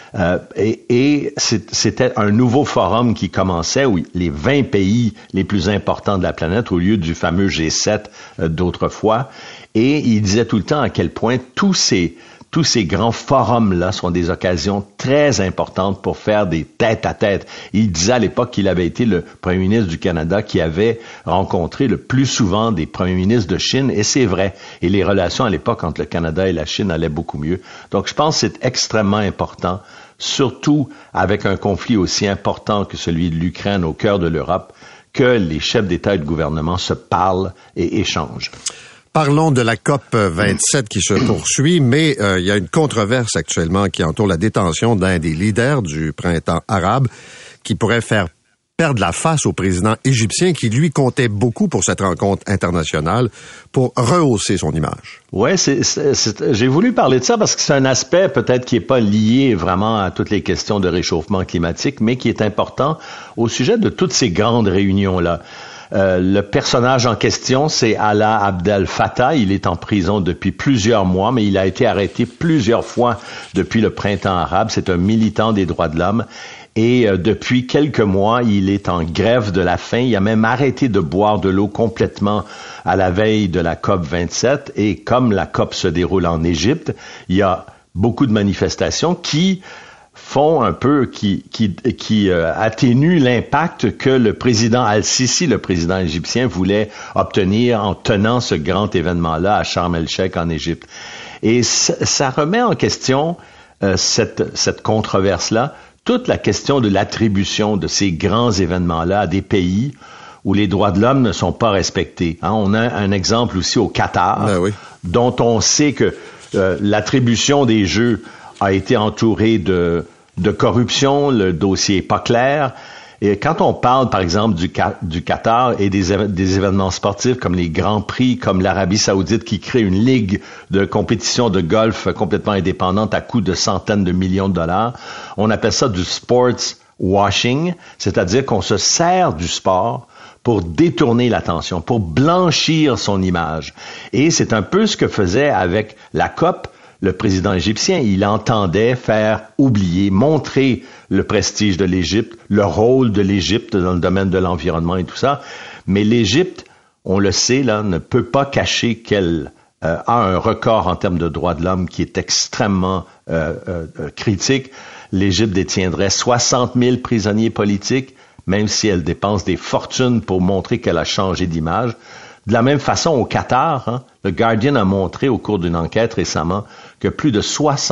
Et c'était un nouveau forum qui commençait où les 20 pays les plus importants de la planète au lieu du fameux G7 d'autrefois. Et il disait tout le temps à quel point tous ces grands forums-là sont des occasions très importantes pour faire des tête-à-tête. Il disait à l'époque qu'il avait été le premier ministre du Canada qui avait rencontré le plus souvent des premiers ministres de Chine, et c'est vrai. Et les relations à l'époque entre le Canada et la Chine allaient beaucoup mieux. Donc, je pense que c'est extrêmement important, surtout avec un conflit aussi important que celui de l'Ukraine au cœur de l'Europe, que les chefs d'État et de gouvernement se parlent et échangent. Parlons de la COP 27 qui se poursuit, mais il y a une controverse actuellement qui entoure la détention d'un des leaders du printemps arabe qui pourrait faire perdre la face au président égyptien qui, lui, comptait beaucoup pour cette rencontre internationale pour rehausser son image. Ouais, j'ai voulu parler de ça parce que c'est un aspect peut-être qui est pas lié vraiment à toutes les questions de réchauffement climatique, mais qui est important au sujet de toutes ces grandes réunions-là. Le personnage en question, c'est Alaa Abdel Fattah. Il est en prison depuis plusieurs mois, mais il a été arrêté plusieurs fois depuis le printemps arabe. C'est un militant des droits de l'homme. Et depuis quelques mois, il est en grève de la faim. Il a même arrêté de boire de l'eau complètement à la veille de la COP 27. Et comme la COP se déroule en Égypte, il y a beaucoup de manifestations qui font un peu, qui atténuent l'impact que le président Al-Sisi, le président égyptien, voulait obtenir en tenant ce grand événement-là à Sharm el-Sheikh en Égypte. Et ça remet en question cette controverse-là, toute la question de l'attribution de ces grands événements-là à des pays où les droits de l'homme ne sont pas respectés. Hein, on a un exemple aussi au Qatar, dont on sait que l'attribution des Jeux a été entourée de corruption, le dossier est pas clair. Et quand on parle, par exemple, du Qatar et des événements sportifs comme les Grands Prix, comme l'Arabie Saoudite qui crée une ligue de compétition de golf complètement indépendante à coût de centaines de millions de dollars, on appelle ça du sports washing, c'est-à-dire qu'on se sert du sport pour détourner l'attention, pour blanchir son image. Et c'est un peu ce que faisait avec la COP le président égyptien. Il entendait faire oublier, montrer le prestige de l'Égypte, le rôle de l'Égypte dans le domaine de l'environnement et tout ça. Mais l'Égypte, on le sait, là, ne peut pas cacher qu'elle a un record en termes de droits de l'homme qui est extrêmement critique. L'Égypte détiendrait 60 000 prisonniers politiques, même si elle dépense des fortunes pour montrer qu'elle a changé d'image. De la même façon, au Qatar, le Guardian a montré au cours d'une enquête récemment que plus de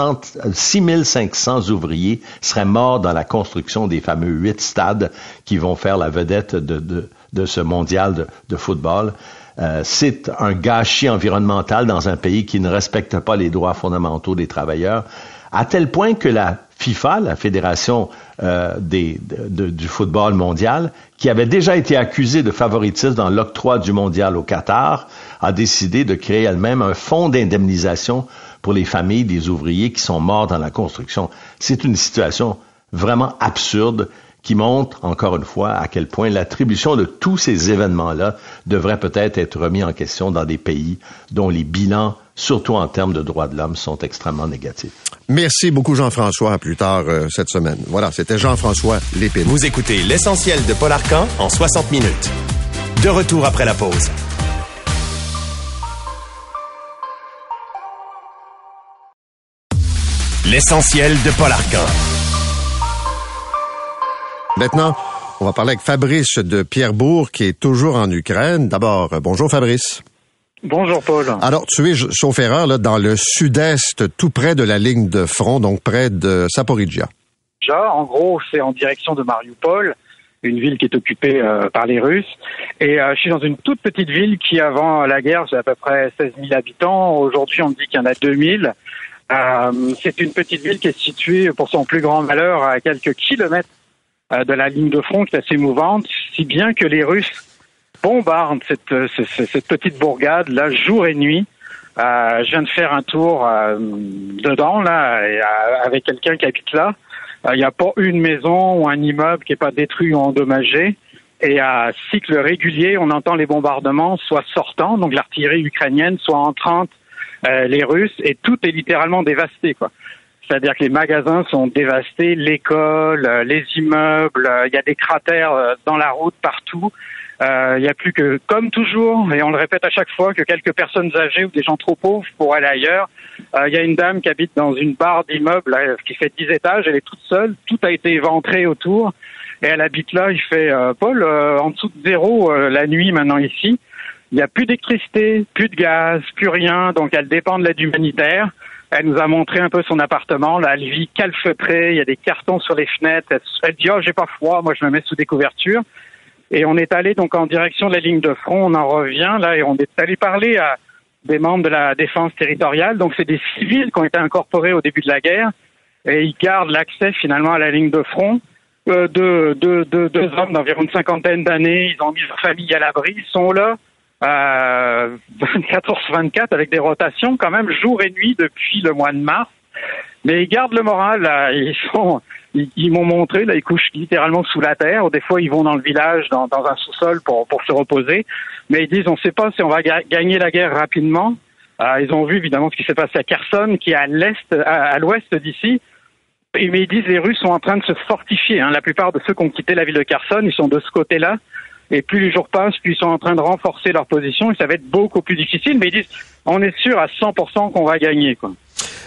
6 500 ouvriers seraient morts dans la construction des fameux 8 stades qui vont faire la vedette de ce mondial de football. C'est un gâchis environnemental dans un pays qui ne respecte pas les droits fondamentaux des travailleurs, à tel point que la FIFA, la fédération du football mondial, qui avait déjà été accusée de favoritisme dans l'octroi du mondial au Qatar, a décidé de créer elle-même un fonds d'indemnisation pour les familles des ouvriers qui sont morts dans la construction. C'est une situation vraiment absurde qui montre, encore une fois, à quel point l'attribution de tous ces événements-là devrait peut-être être remis en question dans des pays dont les bilans, surtout en termes de droits de l'homme, sont extrêmement négatifs. Merci beaucoup, Jean-François, à plus tard cette semaine. Voilà, c'était Jean-François Lépine. Vous écoutez l'essentiel de Paul Arcan en 60 minutes. De retour après la pause. L'essentiel de Paul Arcan. Maintenant, on va parler avec Fabrice de Pierrebourg, qui est toujours en Ukraine. D'abord, bonjour Fabrice. Bonjour Paul. Alors, tu es chauffeur là, dans le sud-est, tout près de la ligne de front, donc près de Zaporijjia. En gros, c'est en direction de Mariupol, une ville qui est occupée par les Russes. Et je suis dans une toute petite ville qui, avant la guerre, c'est à peu près 16 000 habitants. Aujourd'hui, on me dit qu'il y en a 2000. C'est une petite ville qui est située, pour son plus grand malheur, à quelques kilomètres de la ligne de front, qui est assez mouvante, si bien que les Russes bombardent cette petite bourgade là jour et nuit. Je viens de faire un tour dedans là avec quelqu'un qui habite là. Il n'y a pas une maison ou un immeuble qui n'est pas détruit ou endommagé. Et à cycle régulier, on entend les bombardements soit sortant, donc l'artillerie ukrainienne, soit entrante les Russes, et tout est littéralement dévasté, quoi. C'est-à-dire que les magasins sont dévastés, l'école, les immeubles, il y a des cratères dans la route partout. Il n'y a plus que, comme toujours, et on le répète à chaque fois, que quelques personnes âgées ou des gens trop pauvres pour aller ailleurs. Il y a une dame qui habite dans une barre d'immeuble qui fait 10 étages, elle est toute seule, tout a été éventré autour, et elle habite là, il fait, Paul, en dessous de zéro la nuit maintenant ici. Il n'y a plus d'électricité, plus de gaz, plus rien, donc elle dépend de l'aide humanitaire. Elle nous a montré un peu son appartement. Là, elle vit calfeutrée. Il y a des cartons sur les fenêtres. Elle dit, j'ai pas froid. Moi, je me mets sous des couvertures. Et on est allé donc en direction de la ligne de front. On en revient là et on est allé parler à des membres de la défense territoriale. Donc, c'est des civils qui ont été incorporés au début de la guerre et ils gardent l'accès finalement à la ligne de front. Deux hommes d'environ une cinquantaine d'années. Ils ont mis leur famille à l'abri. Ils sont là. 24/24 avec des rotations quand même jour et nuit depuis le mois de mars, mais ils gardent le moral là. Ils m'ont montré là, ils couchent littéralement sous la terre, ou des fois ils vont dans le village dans un sous-sol pour se reposer, mais ils disent on ne sait pas si on va gagner la guerre rapidement. Ils ont vu évidemment ce qui s'est passé à Kherson, qui est à l'ouest d'ici, mais ils disent les Russes sont en train de se fortifier, hein. La plupart de ceux qui ont quitté la ville de Kherson, ils sont de ce côté-là. Et plus les jours passent, plus ils sont en train de renforcer leur position et ça va être beaucoup plus difficile. Mais ils disent, on est sûr à 100% qu'on va gagner, quoi.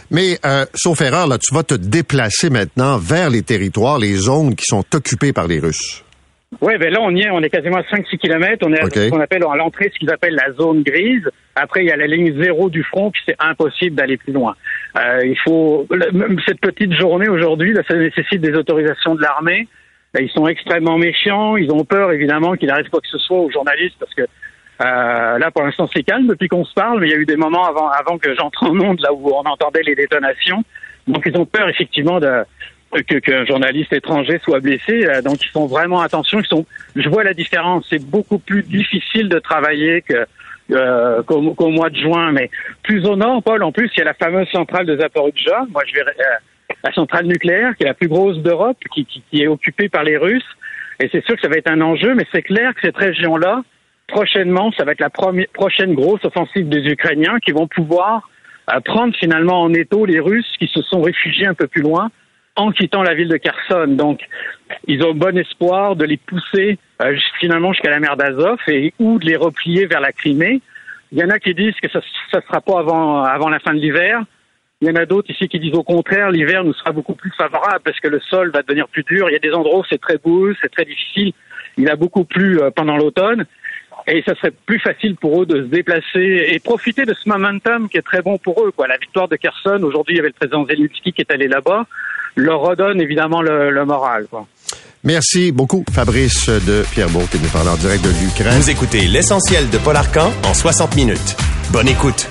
Mais, sauf erreur, là, tu vas te déplacer maintenant vers les territoires, les zones qui sont occupées par les Russes. Oui, ben là, on est quasiment à 5-6 kilomètres. On est à ce qu'on appelle à l'entrée, ce qu'ils appellent la zone grise. Après, il y a la ligne 0 du front, puis c'est impossible d'aller plus loin. Cette petite journée aujourd'hui, là, ça nécessite des autorisations de l'armée. Ils sont extrêmement méfiants. Ils ont peur, évidemment, qu'il arrive quoi que ce soit aux journalistes, parce que là, pour l'instant, c'est calme depuis qu'on se parle, mais il y a eu des moments avant que j'entre en onde, là où on entendait les détonations. Donc, ils ont peur, effectivement, qu'un journaliste étranger soit blessé. Donc, ils font vraiment attention. Je vois la différence. C'est beaucoup plus difficile de travailler qu'au mois de juin. Mais plus au nord, Paul, en plus, il y a la fameuse centrale de Zaporijjia. Moi, je vais la centrale nucléaire, qui est la plus grosse d'Europe, qui est occupée par les Russes. Et c'est sûr que ça va être un enjeu, mais c'est clair que cette région-là, prochainement, ça va être la prochaine grosse offensive des Ukrainiens qui vont pouvoir prendre finalement en étau les Russes qui se sont réfugiés un peu plus loin en quittant la ville de Kherson. Donc, ils ont bon espoir de les pousser finalement jusqu'à la mer d'Azov ou de les replier vers la Crimée. Il y en a qui disent que ça sera pas avant la fin de l'hiver. Il y en a d'autres ici qui disent au contraire, l'hiver nous sera beaucoup plus favorable parce que le sol va devenir plus dur. Il y a des endroits où c'est très beau, c'est très difficile. Il a beaucoup plu pendant l'automne. Et ça serait plus facile pour eux de se déplacer et profiter de ce momentum qui est très bon pour eux, quoi. La victoire de Kherson, aujourd'hui, il y avait le président Zelensky qui est allé là-bas, leur redonne évidemment le moral, quoi. Merci beaucoup, Fabrice de Pierrebourg, qui nous parle en direct de l'Ukraine. Vous écoutez l'essentiel de Paul Arcand en 60 minutes. Bonne écoute.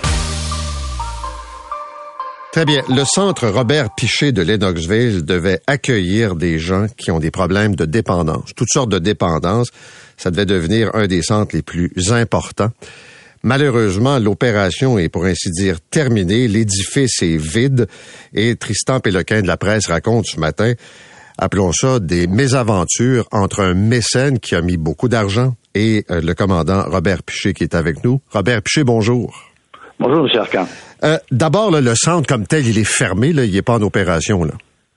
Très bien. Le centre Robert Piché de Lennoxville devait accueillir des gens qui ont des problèmes de dépendance, toutes sortes de dépendances. Ça devait devenir un des centres les plus importants. Malheureusement, l'opération est, pour ainsi dire, terminée. L'édifice est vide. Et Tristan Péloquin de la Presse raconte ce matin, appelons ça des mésaventures entre un mécène qui a mis beaucoup d'argent et le commandant Robert Piché qui est avec nous. Robert Piché, bonjour. Bonjour, M. Arcand. D'abord, là, le centre comme tel, il est fermé, là, il n'est pas en opération, là.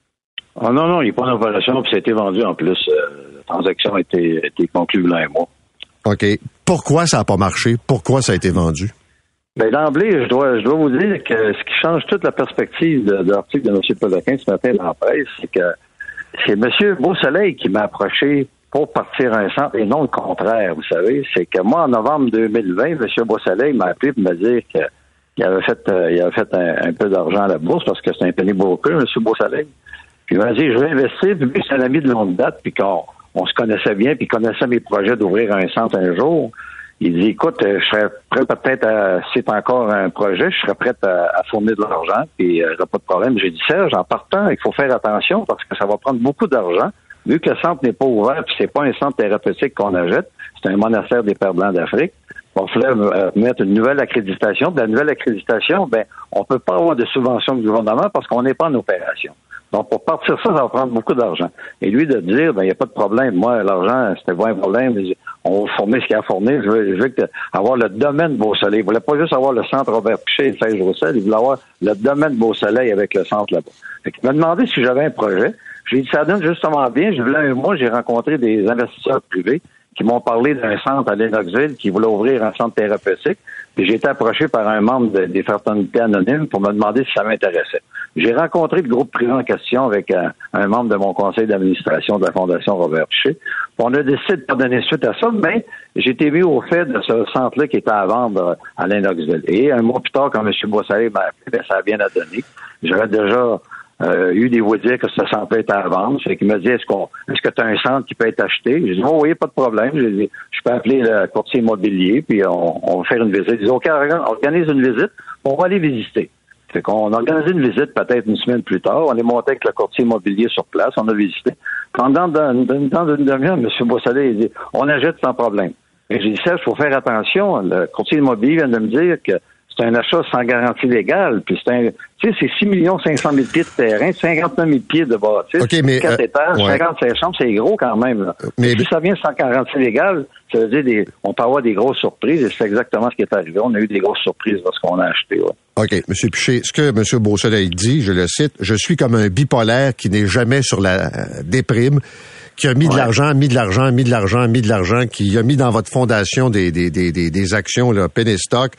Oh, non, il n'est pas en opération, puis ça a été vendu en plus. La transaction a été conclue il y a un mois. OK. Pourquoi ça n'a pas marché? Pourquoi ça a été vendu? Bien, d'emblée, je dois vous dire que ce qui change toute la perspective de l'article de M. Péloquin ce matin dans la presse, c'est que c'est M. Beausoleil qui m'a approché pour partir à un centre et non le contraire, vous savez. C'est que moi, en novembre 2020, M. Beausoleil m'a appelé pour me dire qu'il avait fait un peu d'argent à la bourse parce que c'est un penny broker, M. Beausoleil. Puis il m'a dit, je vais investir, puis lui, c'est un ami de longue date, puis qu'on se connaissait bien, puis il connaissait mes projets d'ouvrir un centre un jour. Il dit, écoute, je serais prêt peut-être si c'est encore un projet, je serais prêt à fournir de l'argent, puis il n'y a pas de problème. J'ai dit, Serge, en partant, il faut faire attention parce que ça va prendre beaucoup d'argent. Vu que le centre n'est pas ouvert, puis c'est pas un centre thérapeutique qu'on achète, c'est un monastère des Pères Blancs d'Afrique. Il va falloir mettre une nouvelle accréditation. De la nouvelle accréditation, on peut pas avoir de subvention du gouvernement parce qu'on n'est pas en opération. Donc, pour partir ça va prendre beaucoup d'argent. Et lui, de dire, il n'y a pas de problème. Moi, l'argent, c'était pas un problème. On va fournir ce qu'il y a à fournir. Je veux avoir le domaine Beausoleil. Il voulait pas juste avoir le centre Robert Piché et le Serge-Roussel. Il voulait avoir le domaine Beausoleil avec le centre là-bas. Fait qu'il m'a demandé si j'avais un projet. J'ai dit, ça donne justement bien. Un mois, j'ai rencontré des investisseurs privés qui m'ont parlé d'un centre à Lennoxville qui voulait ouvrir un centre thérapeutique. Puis j'ai été approché par un membre des fraternités anonymes pour me demander si ça m'intéressait. J'ai rencontré le groupe privé en question avec un membre de mon conseil d'administration de la Fondation Robert Piché. On a décidé de pas donner suite à ça, mais j'ai été mis au fait de ce centre-là qui était à vendre à Lennoxville. Et un mois plus tard, quand M. Beausoleil m'a appelé, ça a bien à donner. J'avais déjà eu des voix dire que ce centre est à vendre. C'est qu'il m'a dit, est-ce que tu as un centre qui peut être acheté? J'ai dit, oh oui, pas de problème. J'ai dit, je peux appeler le courtier immobilier, puis on va faire une visite. Ils disent, OK, organise une visite, on va aller visiter. Fait qu'on a organisé une visite peut-être une semaine plus tard. On est monté avec le courtier immobilier sur place, on a visité. Pendant une demi-heure, M. Beausoleil, il dit, on achète sans problème. Et j'ai dit, Serge, il faut faire attention. Le courtier immobilier vient de me dire que c'est un achat sans garantie légale. Puis c'est 6 500 000 pieds de terrain, 59 000 pieds de bâtisse, okay, mais 4 étages, 55 chambres, c'est gros quand même. Là. Mais si ça vient sans garantie légale, ça veut dire on peut avoir des grosses surprises, et c'est exactement ce qui est arrivé. On a eu des grosses surprises lorsqu'on a acheté. Ouais. OK, M. Piché, ce que M. Beausoleil dit, je le cite, « Je suis comme un bipolaire qui n'est jamais sur la déprime, qui a mis de l'argent, qui a mis dans votre fondation des actions, là, Penny Stock,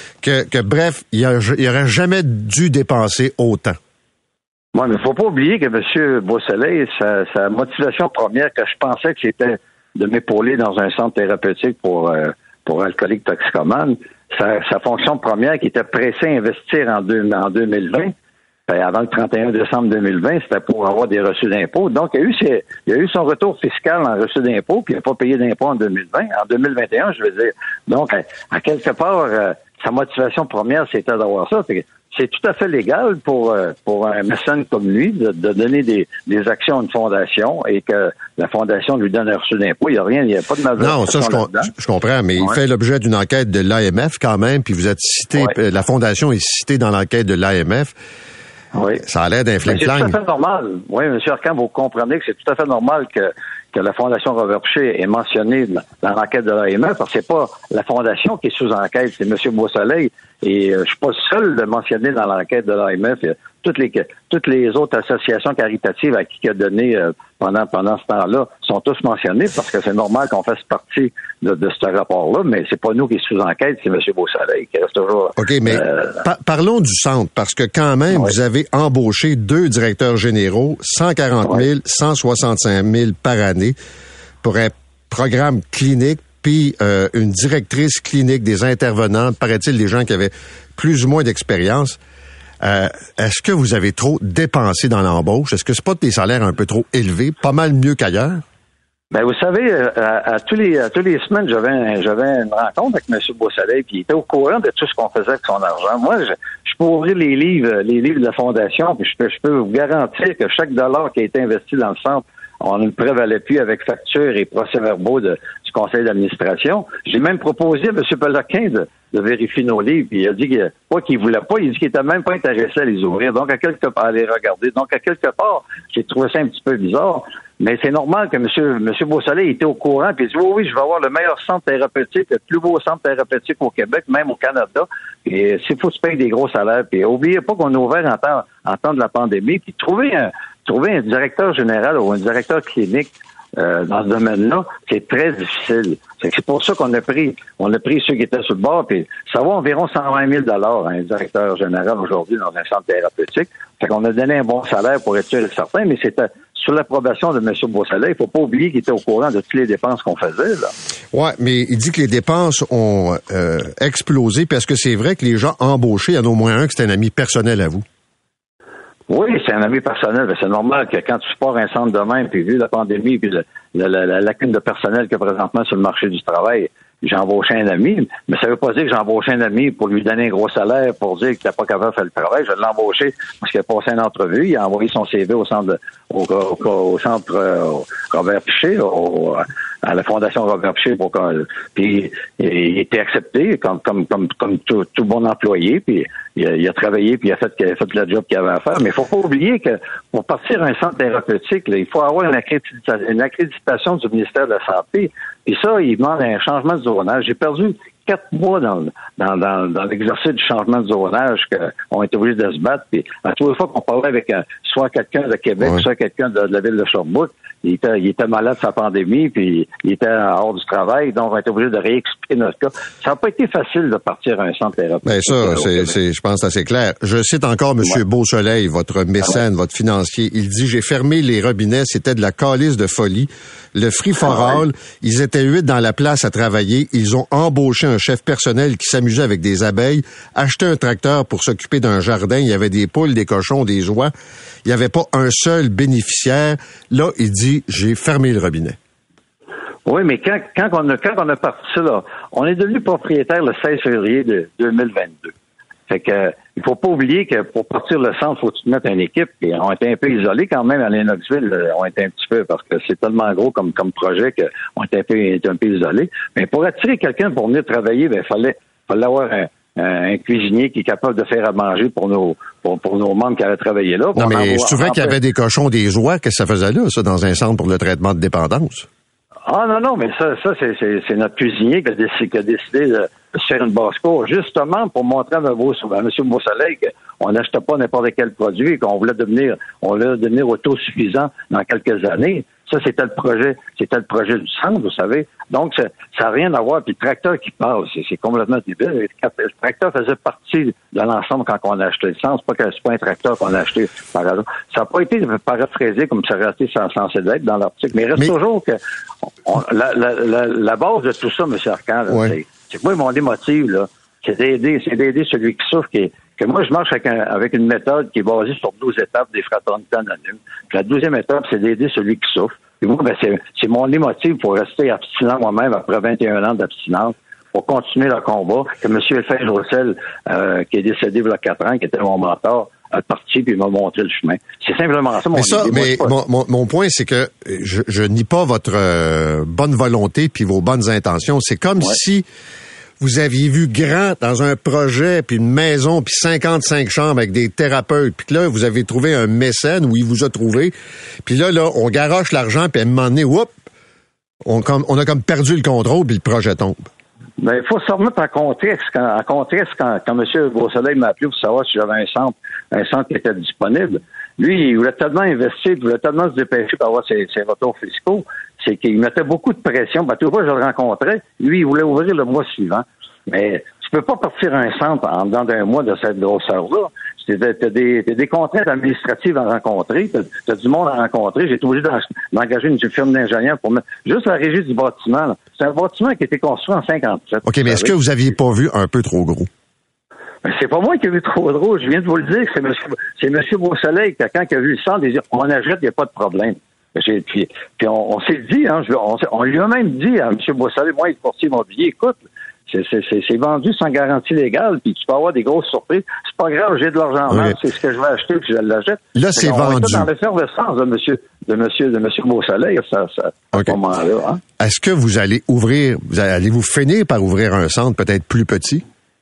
que bref, il aurait jamais dû dépenser autant. Oui, mais il ne faut pas oublier que M. Beausoleil, sa motivation première, que je pensais que c'était de m'épauler dans un centre thérapeutique pour alcooliques toxicomanes, sa fonction première qui était pressée à investir en 2020, avant le 31 décembre 2020, c'était pour avoir des reçus d'impôts. Donc, il y a eu son retour fiscal en reçus d'impôts, puis il n'a pas payé d'impôts en 2020. En 2021, je veux dire. Donc, à quelque part, sa motivation première, c'était d'avoir ça. C'est tout à fait légal pour un mécène comme lui de donner des actions à une fondation et que la fondation lui donne un reçu d'impôt. Il n'y a pas de malversation. Non, ça, je comprends, mais il fait l'objet d'une enquête de l'AMF quand même, puis vous êtes cité, la fondation est citée dans l'enquête de l'AMF. Oui. Ça a l'air d'un fling-flang. C'est tout à fait normal. Oui, M. Arcand, vous comprenez que c'est tout à fait normal que la Fondation Robert Richer est mentionnée dans l'enquête de l'AMF, parce que c'est pas la Fondation qui est sous enquête, c'est M. Beausoleil. Et je suis pas seul de mentionner dans l'enquête de l'AMF. Toutes les autres associations caritatives à qui il a donné pendant ce temps-là sont tous mentionnées, parce que c'est normal qu'on fasse partie de ce rapport-là, mais c'est pas nous qui est sous enquête, c'est M. Beausoleil qui reste toujours. OK, mais parlons du centre, parce que quand même, vous avez embauché 2 directeurs généraux, 140 000, 165 000 par année pour un programme clinique, puis une directrice clinique, des intervenants, paraît-il des gens qui avaient plus ou moins d'expérience. Est-ce que vous avez trop dépensé dans l'embauche? Est-ce que c'est pas des salaires un peu trop élevés, pas mal mieux qu'ailleurs? Ben, vous savez, à tous les semaines, j'avais une rencontre avec M. Beausoleil, puis il était au courant de tout ce qu'on faisait avec son argent. Moi, je peux ouvrir les livres de la Fondation, puis je peux vous garantir que chaque dollar qui a été investi dans le centre, on a une preuve à l'appui avec facture et procès-verbaux du conseil d'administration. J'ai même proposé à M. Péloquin de vérifier nos livres, puis il a dit qu'il voulait pas, il dit qu'il était même pas intéressé à les ouvrir, donc à les regarder. Donc, à quelque part, j'ai trouvé ça un petit peu bizarre, mais c'est normal que M. Beausoleil était au courant, puis il dit oui, je vais avoir le meilleur centre thérapeutique, le plus beau centre thérapeutique au Québec, même au Canada, et s'il faut se payer des gros salaires, puis oubliez pas qu'on a ouvert en temps de la pandémie, puis trouver un directeur général ou un directeur clinique dans ce domaine-là, c'est très difficile. C'est pour ça qu'on a pris ceux qui étaient sur le bord, puis ça vaut environ 120 000 $, un directeur général aujourd'hui dans un centre thérapeutique. Fait qu'on a donné un bon salaire pour être sûr et certain, mais c'était sous l'approbation de M. Beausoleil. Il faut pas oublier qu'il était au courant de toutes les dépenses qu'on faisait, là. Ouais, mais il dit que les dépenses ont explosé, parce que c'est vrai que les gens embauchés, il y en a au moins un qui c'est un ami personnel à vous. Oui, c'est un ami personnel. C'est normal que quand tu pars un centre de même, puis vu la pandémie, puis la lacune de personnel qu'il y a présentement sur le marché du travail, j'ai embauché un ami, mais ça veut pas dire que j'ai embauché un ami pour lui donner un gros salaire, pour dire qu'il n'était pas capable de faire le travail. Je l'ai embauché parce qu'il a passé une entrevue, il a envoyé son CV au centre Robert Richer, à la Fondation Robert Richer, puis il était accepté comme tout bon employé, puis il a travaillé, puis il a fait le job qu'il avait à faire. Mais il faut pas oublier que pour partir un centre thérapeutique, là, il faut avoir une accréditation du ministère de la Santé. Et ça, il demande un changement de zonage. J'ai perdu 4 mois dans l'exercice du changement de zonage qu'on était obligés de se battre. Puis à toutes les fois qu'on parlait avec soit quelqu'un de Québec, soit quelqu'un de la ville de Sherbrooke, il était malade de sa pandémie, puis il était hors du travail, donc on était obligé de réexpliquer notre cas. Ça n'a pas été facile de partir à un centre thérapeutique. Ben ça, je pense, assez clair. Je cite encore M. Beausoleil, votre mécène, votre financier. Il dit, j'ai fermé les robinets, c'était de la calice de folie. Le free for all, ils étaient 8 dans la place à travailler. Ils ont embauché un chef personnel qui s'amusait avec des abeilles, acheté un tracteur pour s'occuper d'un jardin. Il y avait des poules, des cochons, des oies. Il n'y avait pas un seul bénéficiaire. Là, il dit, j'ai fermé le robinet. Oui, mais quand on a parti ça, là, on est devenu propriétaire le 16 février de 2022. Fait que il faut pas oublier que pour partir le centre, faut que tu te mettes une équipe. Et on était un peu isolés quand même à Lennoxville. On était un petit peu parce que c'est tellement gros comme projet qu'on était un peu isolés. Mais pour attirer quelqu'un pour venir travailler, il fallait avoir un cuisinier qui est capable de faire à manger pour nos membres qui allaient travailler là. Non, mais souvent qu'il y avait des cochons, des oies, qu'est-ce que ça faisait là, ça, dans un centre pour le traitement de dépendance? Ah non, mais ça c'est notre cuisinier qui a décidé de se faire une basse-cour, justement pour montrer à M. Beausoleil qu'on n'achetait pas n'importe quel produit et qu'on voulait devenir autosuffisant dans quelques années. Ça, c'était le projet du centre, vous savez. Donc, ça n'a rien à voir. Puis le tracteur qui parle, c'est complètement débile. Le tracteur faisait partie de l'ensemble quand on a acheté le centre. C'est pas un tracteur qu'on a acheté par hasard. Ça n'a pas été paraphrasé comme ça aurait été censé l'être dans l'article. Mais il reste toujours que la base de tout ça, M. Arcan, c'est que moi, mon démotive, là, c'est d'aider celui qui souffre, que moi, je marche avec une méthode qui est basée sur 12 étapes des fraternités anonymes. Puis la 12e étape, c'est d'aider celui qui souffre. Et moi, c'est mon émotif pour rester abstinent moi-même après 21 ans d'abstinence, pour continuer le combat, que M. Eiffel Roussel, qui est décédé il y a 4 ans, qui était mon mentor, a parti puis m'a montré le chemin. C'est simplement ça, mon point, c'est que je nie pas votre bonne volonté puis vos bonnes intentions. C'est comme si vous aviez vu grand dans un projet, puis une maison, puis 55 chambres avec des thérapeutes, puis que là, vous avez trouvé un mécène où il vous a trouvé, puis là, on garoche l'argent, puis à un moment donné, on a comme perdu le contrôle, puis le projet tombe. Ben, il faut se remettre en contexte. Quand M. Beausoleil m'a appelé pour savoir si j'avais un centre qui était disponible, lui, il voulait tellement investir, il voulait tellement se dépêcher pour avoir ses retours fiscaux, c'est qu'il mettait beaucoup de pression. Ben, tout fois je le rencontrais, lui, il voulait ouvrir le mois suivant. Mais tu peux pas partir un centre en dedans d'un mois de cette grosseur-là. T'as des contraintes administratives à rencontrer, t'as du monde à rencontrer. J'ai été obligé d'engager une firme d'ingénieurs pour mettre juste la régie du bâtiment. Là. C'est un bâtiment qui a été construit en 57. OK, mais est-ce que vous aviez pas vu un peu trop gros? C'est pas moi qui ai vu trop gros. Je viens de vous le dire. C'est M. Beausoleil qui, quand il a vu le centre, il dit, on achète, il n'y a pas de problème. Puis on s'est dit, hein, on lui a même dit à M. Beausoleil, moi, il est courtier immobilier, écoute, c'est vendu sans garantie légale, puis tu peux avoir des grosses surprises. C'est pas grave, j'ai de l'argent en main, c'est ce que je vais acheter, puis je l'achète. Là, c'est vendu. Dans l'effervescence de M. Beausoleil, à ce moment-là. Hein? Est-ce que vous allez allez-vous finir par ouvrir un centre peut-être plus petit?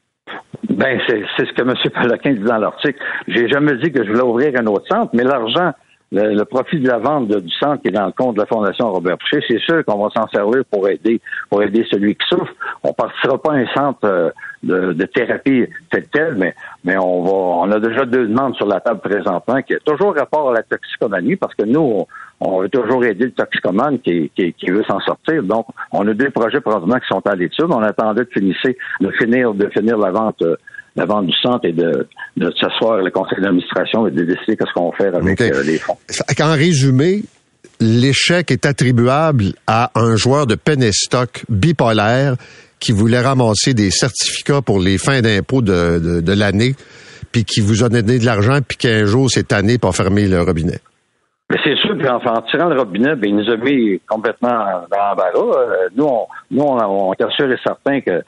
Ben, c'est ce que M. Péloquin dit dans l'article. J'ai jamais dit que je voulais ouvrir un autre centre, mais l'argent, le profit de la vente du centre qui est dans le compte de la Fondation Robert Piché, c'est sûr qu'on va s'en servir pour aider celui qui souffre. On partira pas un centre de thérapie tel, mais on a déjà 2 demandes sur la table présentement qui a toujours rapport à la toxicomanie, parce que nous, on veut toujours aider le toxicomane qui veut s'en sortir. Donc, on a 2 projets présentement qui sont à l'étude. On attendait de finir la vente du centre et de s'asseoir le conseil d'administration et de décider qu'est-ce qu'on va faire avec les fonds. En résumé, l'échec est attribuable à un joueur de Pennestock bipolaire qui voulait ramasser des certificats pour les fins d'impôt de l'année, puis qui vous a donné de l'argent, puis qu'un jour s'est tanné pour fermer le robinet. Mais c'est sûr qu'en tirant le robinet, il nous a mis complètement dans l'embarras. Nous, on est sûr et certain que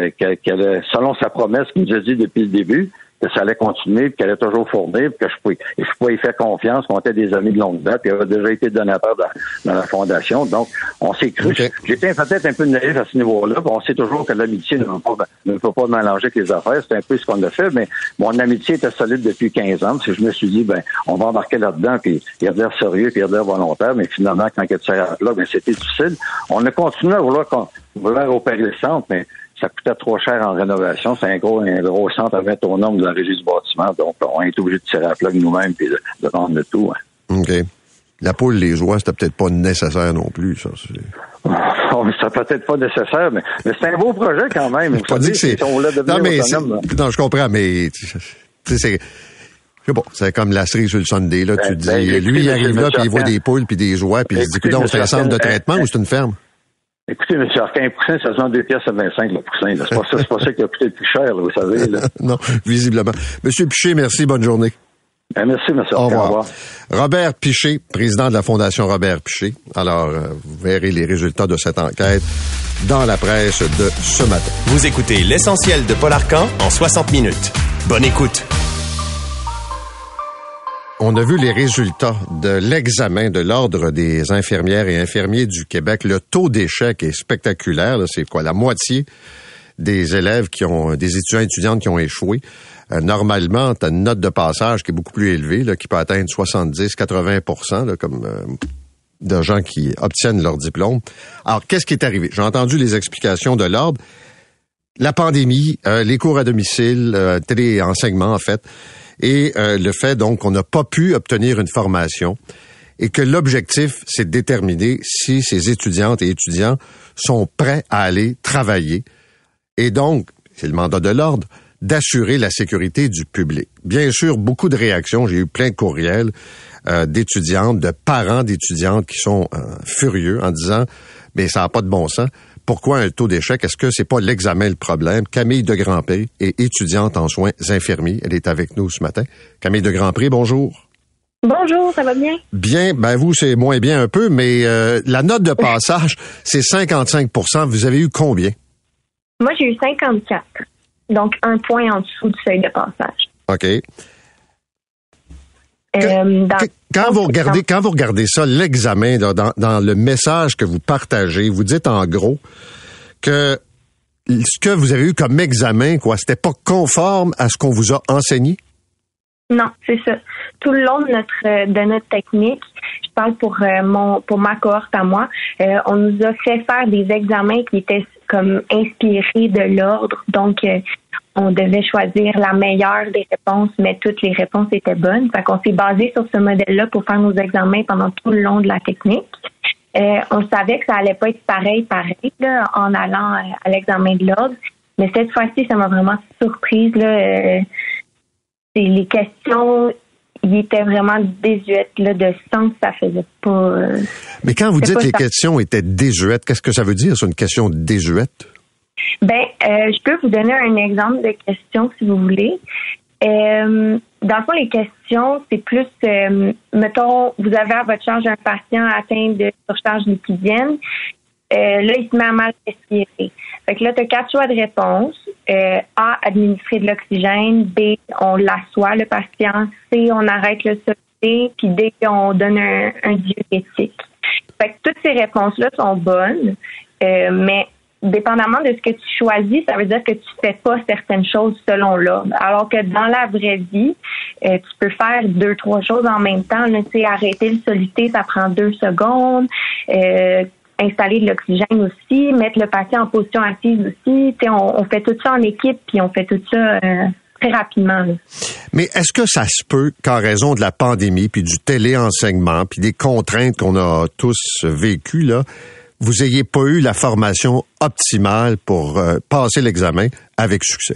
selon sa promesse qu'il nous a dit depuis le début, que ça allait continuer, puis qu'elle allait toujours fournir, puis que je pouvais y faire confiance, qu'on était des amis de longue date, puis il avait déjà été donateur dans la fondation. Donc, on s'est cru. Okay. J'étais peut-être un peu naïf à ce niveau-là, puis on sait toujours que l'amitié ne peut pas mélanger avec les affaires. C'est un peu ce qu'on a fait, mais mon amitié était solide depuis 15 ans, parce que je me suis dit, on va embarquer là-dedans, puis il a l'air sérieux, puis il a l'air volontaire, mais finalement, quand il y a de ça là, c'était difficile. On a continué à vouloir opérer le centre, mais ça coûtait trop cher en rénovation. C'est un gros centre à 20 aux normes de la régie du bâtiment. Donc, on est obligé de tirer la plug nous-mêmes et de rendre le tout. Hein. OK. La poule, les oies, c'était peut-être pas nécessaire non plus, ça. C'est peut-être pas nécessaire, mais c'est un beau projet quand même. Je pas dit que c'est... Non, je comprends, mais c'est comme la cerise sur le Sunday, là. Tu dis, lui, il arrive là, puis il voit des poules, puis des oies, puis il se dit, c'est un centre de traitement ou c'est une ferme? Écoutez, M. Arcan, un poussin, ça se vend 2,25 le poussin. Là. C'est pas ça qui a coûté le plus cher, là, vous savez. Là. Non, visiblement. Monsieur Piché, merci, bonne journée. Merci, M. Arcan. Au revoir. Robert Piché, président de la Fondation Robert Piché. Alors, vous verrez les résultats de cette enquête dans la presse de ce matin. Vous écoutez l'essentiel de Paul Arcan en 60 minutes. Bonne écoute. On a vu les résultats de l'examen de l'Ordre des infirmières et infirmiers du Québec. Le taux d'échec est spectaculaire. Là, c'est quoi? La moitié des élèves des étudiants et étudiantes qui ont échoué. Normalement, tu as une note de passage qui est beaucoup plus élevée, là, qui peut atteindre 70-80%, là, comme de gens qui obtiennent leur diplôme. Alors, qu'est-ce qui est arrivé? J'ai entendu les explications de l'Ordre. La pandémie, les cours à domicile, téléenseignement, en fait. Et le fait, donc, qu'on n'a pas pu obtenir une formation. et que l'objectif, c'est de déterminer si ces étudiantes et étudiants sont prêts à aller travailler. Et donc, c'est le mandat de l'ordre, d'assurer la sécurité du public. Bien sûr, beaucoup de réactions. J'ai eu plein de courriels d'étudiantes, de parents d'étudiantes qui sont furieux en disant « Mais ça n'a pas de bon sens. Pourquoi un taux d'échec? Est-ce que c'est pas l'examen le problème? » Camille de Grandpré est étudiante en soins infirmiers. Elle est avec nous ce matin. Camille de Grandpré, bonjour. Bonjour, ça va bien? Bien, vous, c'est moins bien un peu, mais la note de passage, c'est 55%. Vous avez eu combien? Moi, j'ai eu 54. Donc, un point en dessous du seuil de passage. OK. Quand vous regardez ça, l'examen, là, dans le message que vous partagez, vous dites en gros que ce que vous avez eu comme examen, c'était pas conforme à ce qu'on vous a enseigné? Non, c'est ça. Tout le long de notre technique, je parle pour ma cohorte à moi, on nous a fait faire des examens qui étaient comme inspirés de l'ordre. Donc, on devait choisir la meilleure des réponses, mais toutes les réponses étaient bonnes. Fait qu'on s'est basé sur ce modèle-là pour faire nos examens pendant tout le long de la technique. On savait que ça allait pas être pareil là, en allant à l'examen de l'ordre. Mais cette fois-ci, ça m'a vraiment surprise, là. Les questions, il était vraiment désuètes, là, de sens, ça faisait pas... Mais quand vous dites que les questions étaient désuètes, qu'est-ce que ça veut dire, c'est une question désuète? Je peux vous donner un exemple de question, si vous voulez. Dans le fond, les questions, c'est plus, mettons, vous avez à votre charge un patient atteint de surcharge lipidienne. Là, il se met à mal respirer. Fait que là, tu as 4 choix de réponse. A, administrer de l'oxygène. B, on l'assoit, le patient. C, on arrête le sommeil. Puis D, on donne un diurétique. Fait que toutes ces réponses-là sont bonnes, mais dépendamment de ce que tu choisis, ça veut dire que tu fais pas certaines choses selon l'ordre. Alors que dans la vraie vie, tu peux faire 2-3 choses en même temps. Là, tu sais, arrêter le soluté, ça prend 2 secondes. Installer de l'oxygène aussi, mettre le patient en position assise aussi. Tu sais, on fait tout ça en équipe, puis on fait tout ça très rapidement. Là. Mais est-ce que ça se peut qu'en raison de la pandémie, puis du téléenseignement, puis des contraintes qu'on a tous vécues, là, vous ayez pas eu la formation optimale pour passer l'examen avec succès?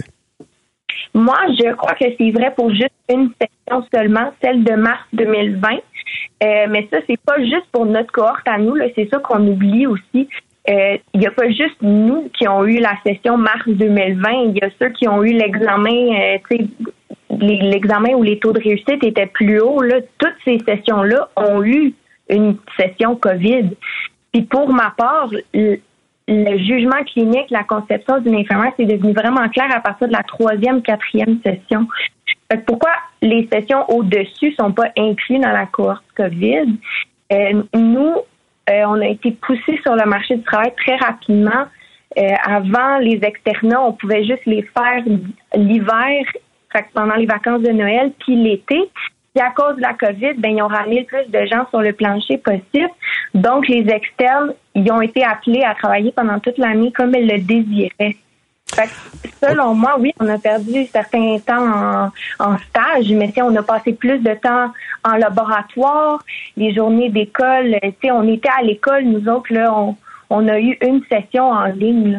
Moi, je crois que c'est vrai pour juste une session seulement, celle de mars 2020. Mais ça, c'est pas juste pour notre cohorte à nous, là, c'est ça qu'on oublie aussi. Il n'y a pas juste nous qui ont eu la session mars 2020. Il y a ceux qui ont eu l'examen, l'examen où les taux de réussite étaient plus hauts. Là, toutes ces sessions-là ont eu une session COVID. Puis pour ma part, le jugement clinique, la conception d'une infirmière, c'est devenu vraiment clair à partir de la 3e, 4e session. Pourquoi les sessions au-dessus sont pas incluses dans la cohorte COVID? Nous, on a été poussés sur le marché du travail très rapidement. Avant les externats, on pouvait juste les faire l'hiver, pendant les vacances de Noël, puis l'été. Puis à cause de la COVID, ils ont ramené le plus de gens sur le plancher possible. Donc, les externes, ils ont été appelés à travailler pendant toute l'année comme ils le désiraient. Fait que, selon moi, oui, on a perdu certains temps en stage, mais on a passé plus de temps en laboratoire, les journées d'école. On était à l'école, nous autres, là, on a eu une session en ligne.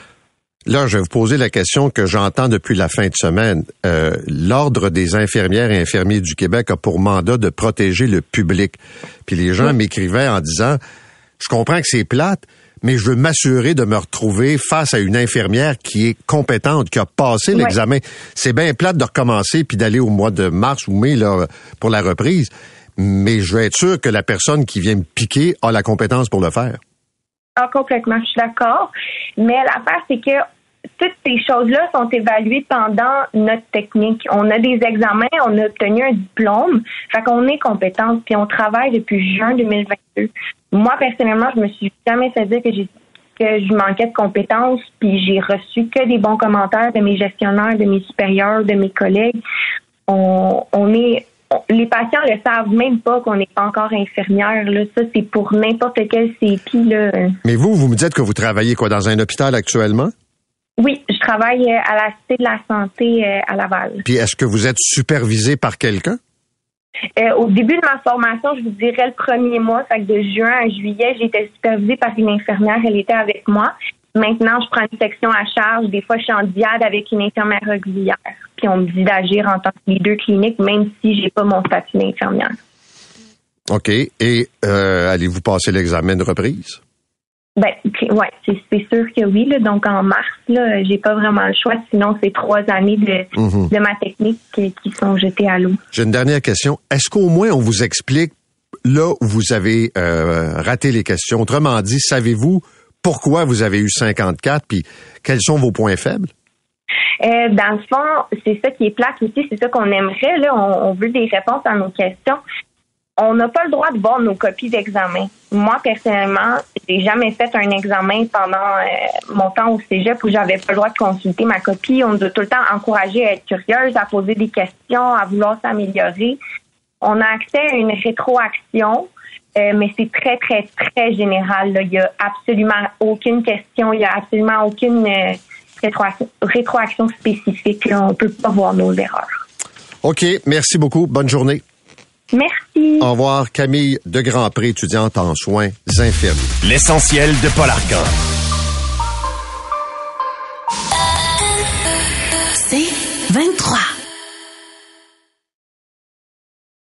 Là, je vais vous poser la question que j'entends depuis la fin de semaine. L'Ordre des infirmières et infirmiers du Québec a pour mandat de protéger le public. Puis les gens m'écrivaient en disant, je comprends que c'est plate, mais je veux m'assurer de me retrouver face à une infirmière qui est compétente, qui a passé l'examen. C'est bien plate de recommencer puis d'aller au mois de mars ou mai là, pour la reprise, mais je veux être sûr que la personne qui vient me piquer a la compétence pour le faire. Ah, complètement, je suis d'accord. Mais l'affaire, c'est que toutes ces choses-là sont évaluées pendant notre technique. On a des examens, on a obtenu un diplôme, fait qu'on est compétente, puis on travaille depuis juin 2022. Moi, personnellement, je me suis jamais fait dire que je manquais de compétences, puis j'ai reçu que des bons commentaires de mes gestionnaires, de mes supérieurs, de mes collègues. Les patients le savent même pas qu'on n'est pas encore infirmière. Là. Ça, c'est pour n'importe quel CEPI. Là. Mais vous me dites que vous travaillez dans un hôpital actuellement? Oui, je travaille à la Cité de la Santé à Laval. Puis est-ce que vous êtes supervisé par quelqu'un? Au début de ma formation, je vous dirais le premier mois, fait que de juin à juillet, j'ai été supervisée par une infirmière, elle était avec moi. Maintenant, je prends une section à charge. Des fois, je suis en diade avec une infirmière régulière. Puis on me dit d'agir en tant que leader clinique, même si j'ai pas mon statut d'infirmière. OK. Et allez-vous passer l'examen de reprise? Ben, ouais, c'est sûr que oui. Là. Donc, en mars, là, j'ai pas vraiment le choix. Sinon, c'est 3 années de ma technique qui sont jetées à l'eau. J'ai une dernière question. Est-ce qu'au moins on vous explique là où vous avez raté les questions? Autrement dit, savez-vous pourquoi vous avez eu 54 puis quels sont vos points faibles? Dans le fond, c'est ça qui est plate aussi. C'est ça qu'on aimerait. Là, on veut des réponses à nos questions. On n'a pas le droit de voir nos copies d'examen. Moi, personnellement, j'ai jamais fait un examen pendant mon temps au cégep où j'avais pas le droit de consulter ma copie. On nous a tout le temps encouragé à être curieuse, à poser des questions, à vouloir s'améliorer. On a accès à une rétroaction, mais c'est très, très, très général. Là. Il y a absolument aucune question, il y a absolument aucune rétroaction spécifique. Là. On peut pas voir nos erreurs. OK, merci beaucoup. Bonne journée. Merci. Au revoir, Camille de Grandpré, étudiante en soins infirmiers. L'essentiel de Paul Arcan.